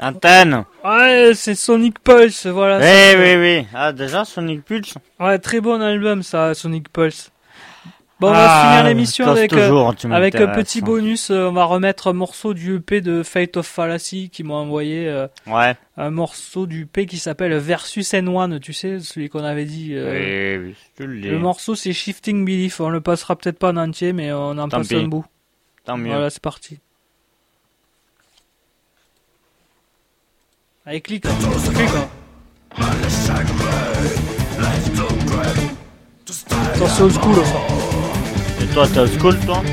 Antenne. Ouais, c'est Sonic Pulse, voilà. Oui. Ah, déjà, Sonic Pulse. Ouais, très bon album, ça, Sonic Pulse. Bon, on va finir l'émission avec un petit bonus. On va remettre un morceau du EP de Fate of Fallacy qui m'ont envoyé. Ouais. Un morceau du EP qui s'appelle Versus N1, tu sais, celui qu'on avait dit. Oui, je le dis. Le morceau, c'est Shifting Belief. On le passera peut-être pas en entier, mais on en passe un bout. Tant mieux. Voilà, c'est parti. Allez, clique. Hein. Ça, c'est old school, ça. Et toi, t'es old school, toi?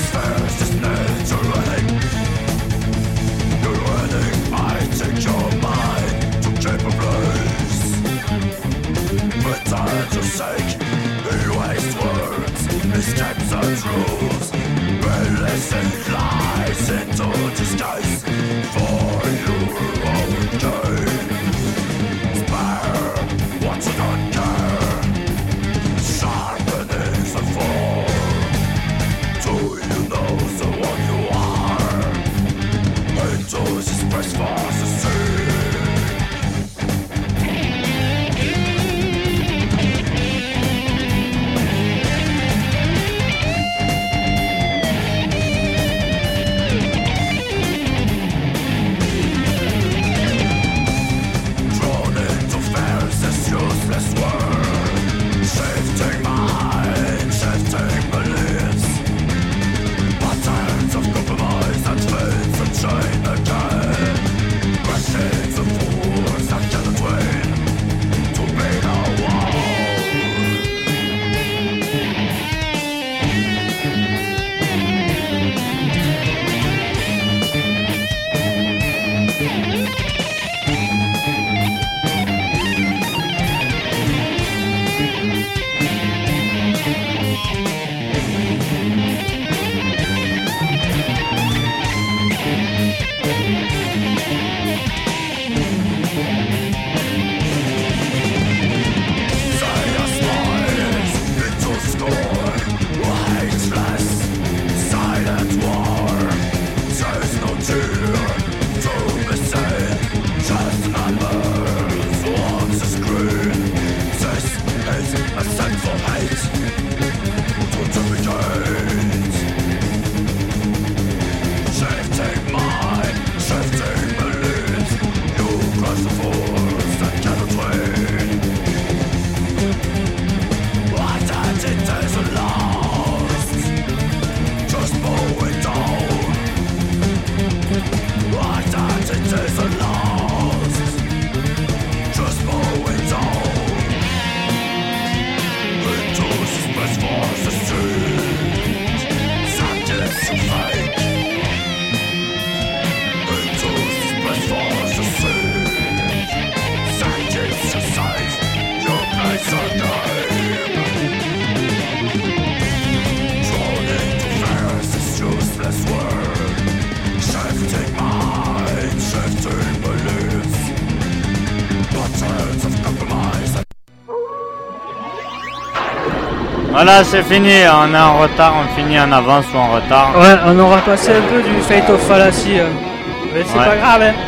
Voilà, c'est fini, on est en retard, on finit en avance ou en retard. Ouais, on aura passé un peu du Fate of Fallacy, mais c'est pas grave. Hein.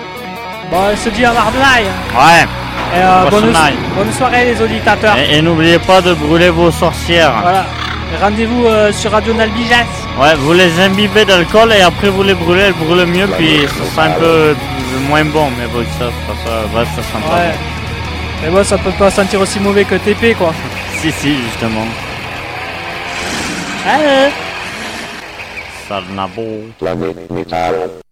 Bon, on se dit à mardi. Ouais. Et bonne soirée les auditeurs. Et n'oubliez pas de brûler vos sorcières. Voilà. Rendez-vous sur Radio Nalbijas. Ouais, vous les imbibez d'alcool et après vous les brûlez, elles brûlent mieux, puis ça sera un peu moins bon, mais bon, ça sent pas bon. Mais bon, ça peut pas sentir aussi mauvais que TP, quoi. Si, justement. Allez. Sarnabo.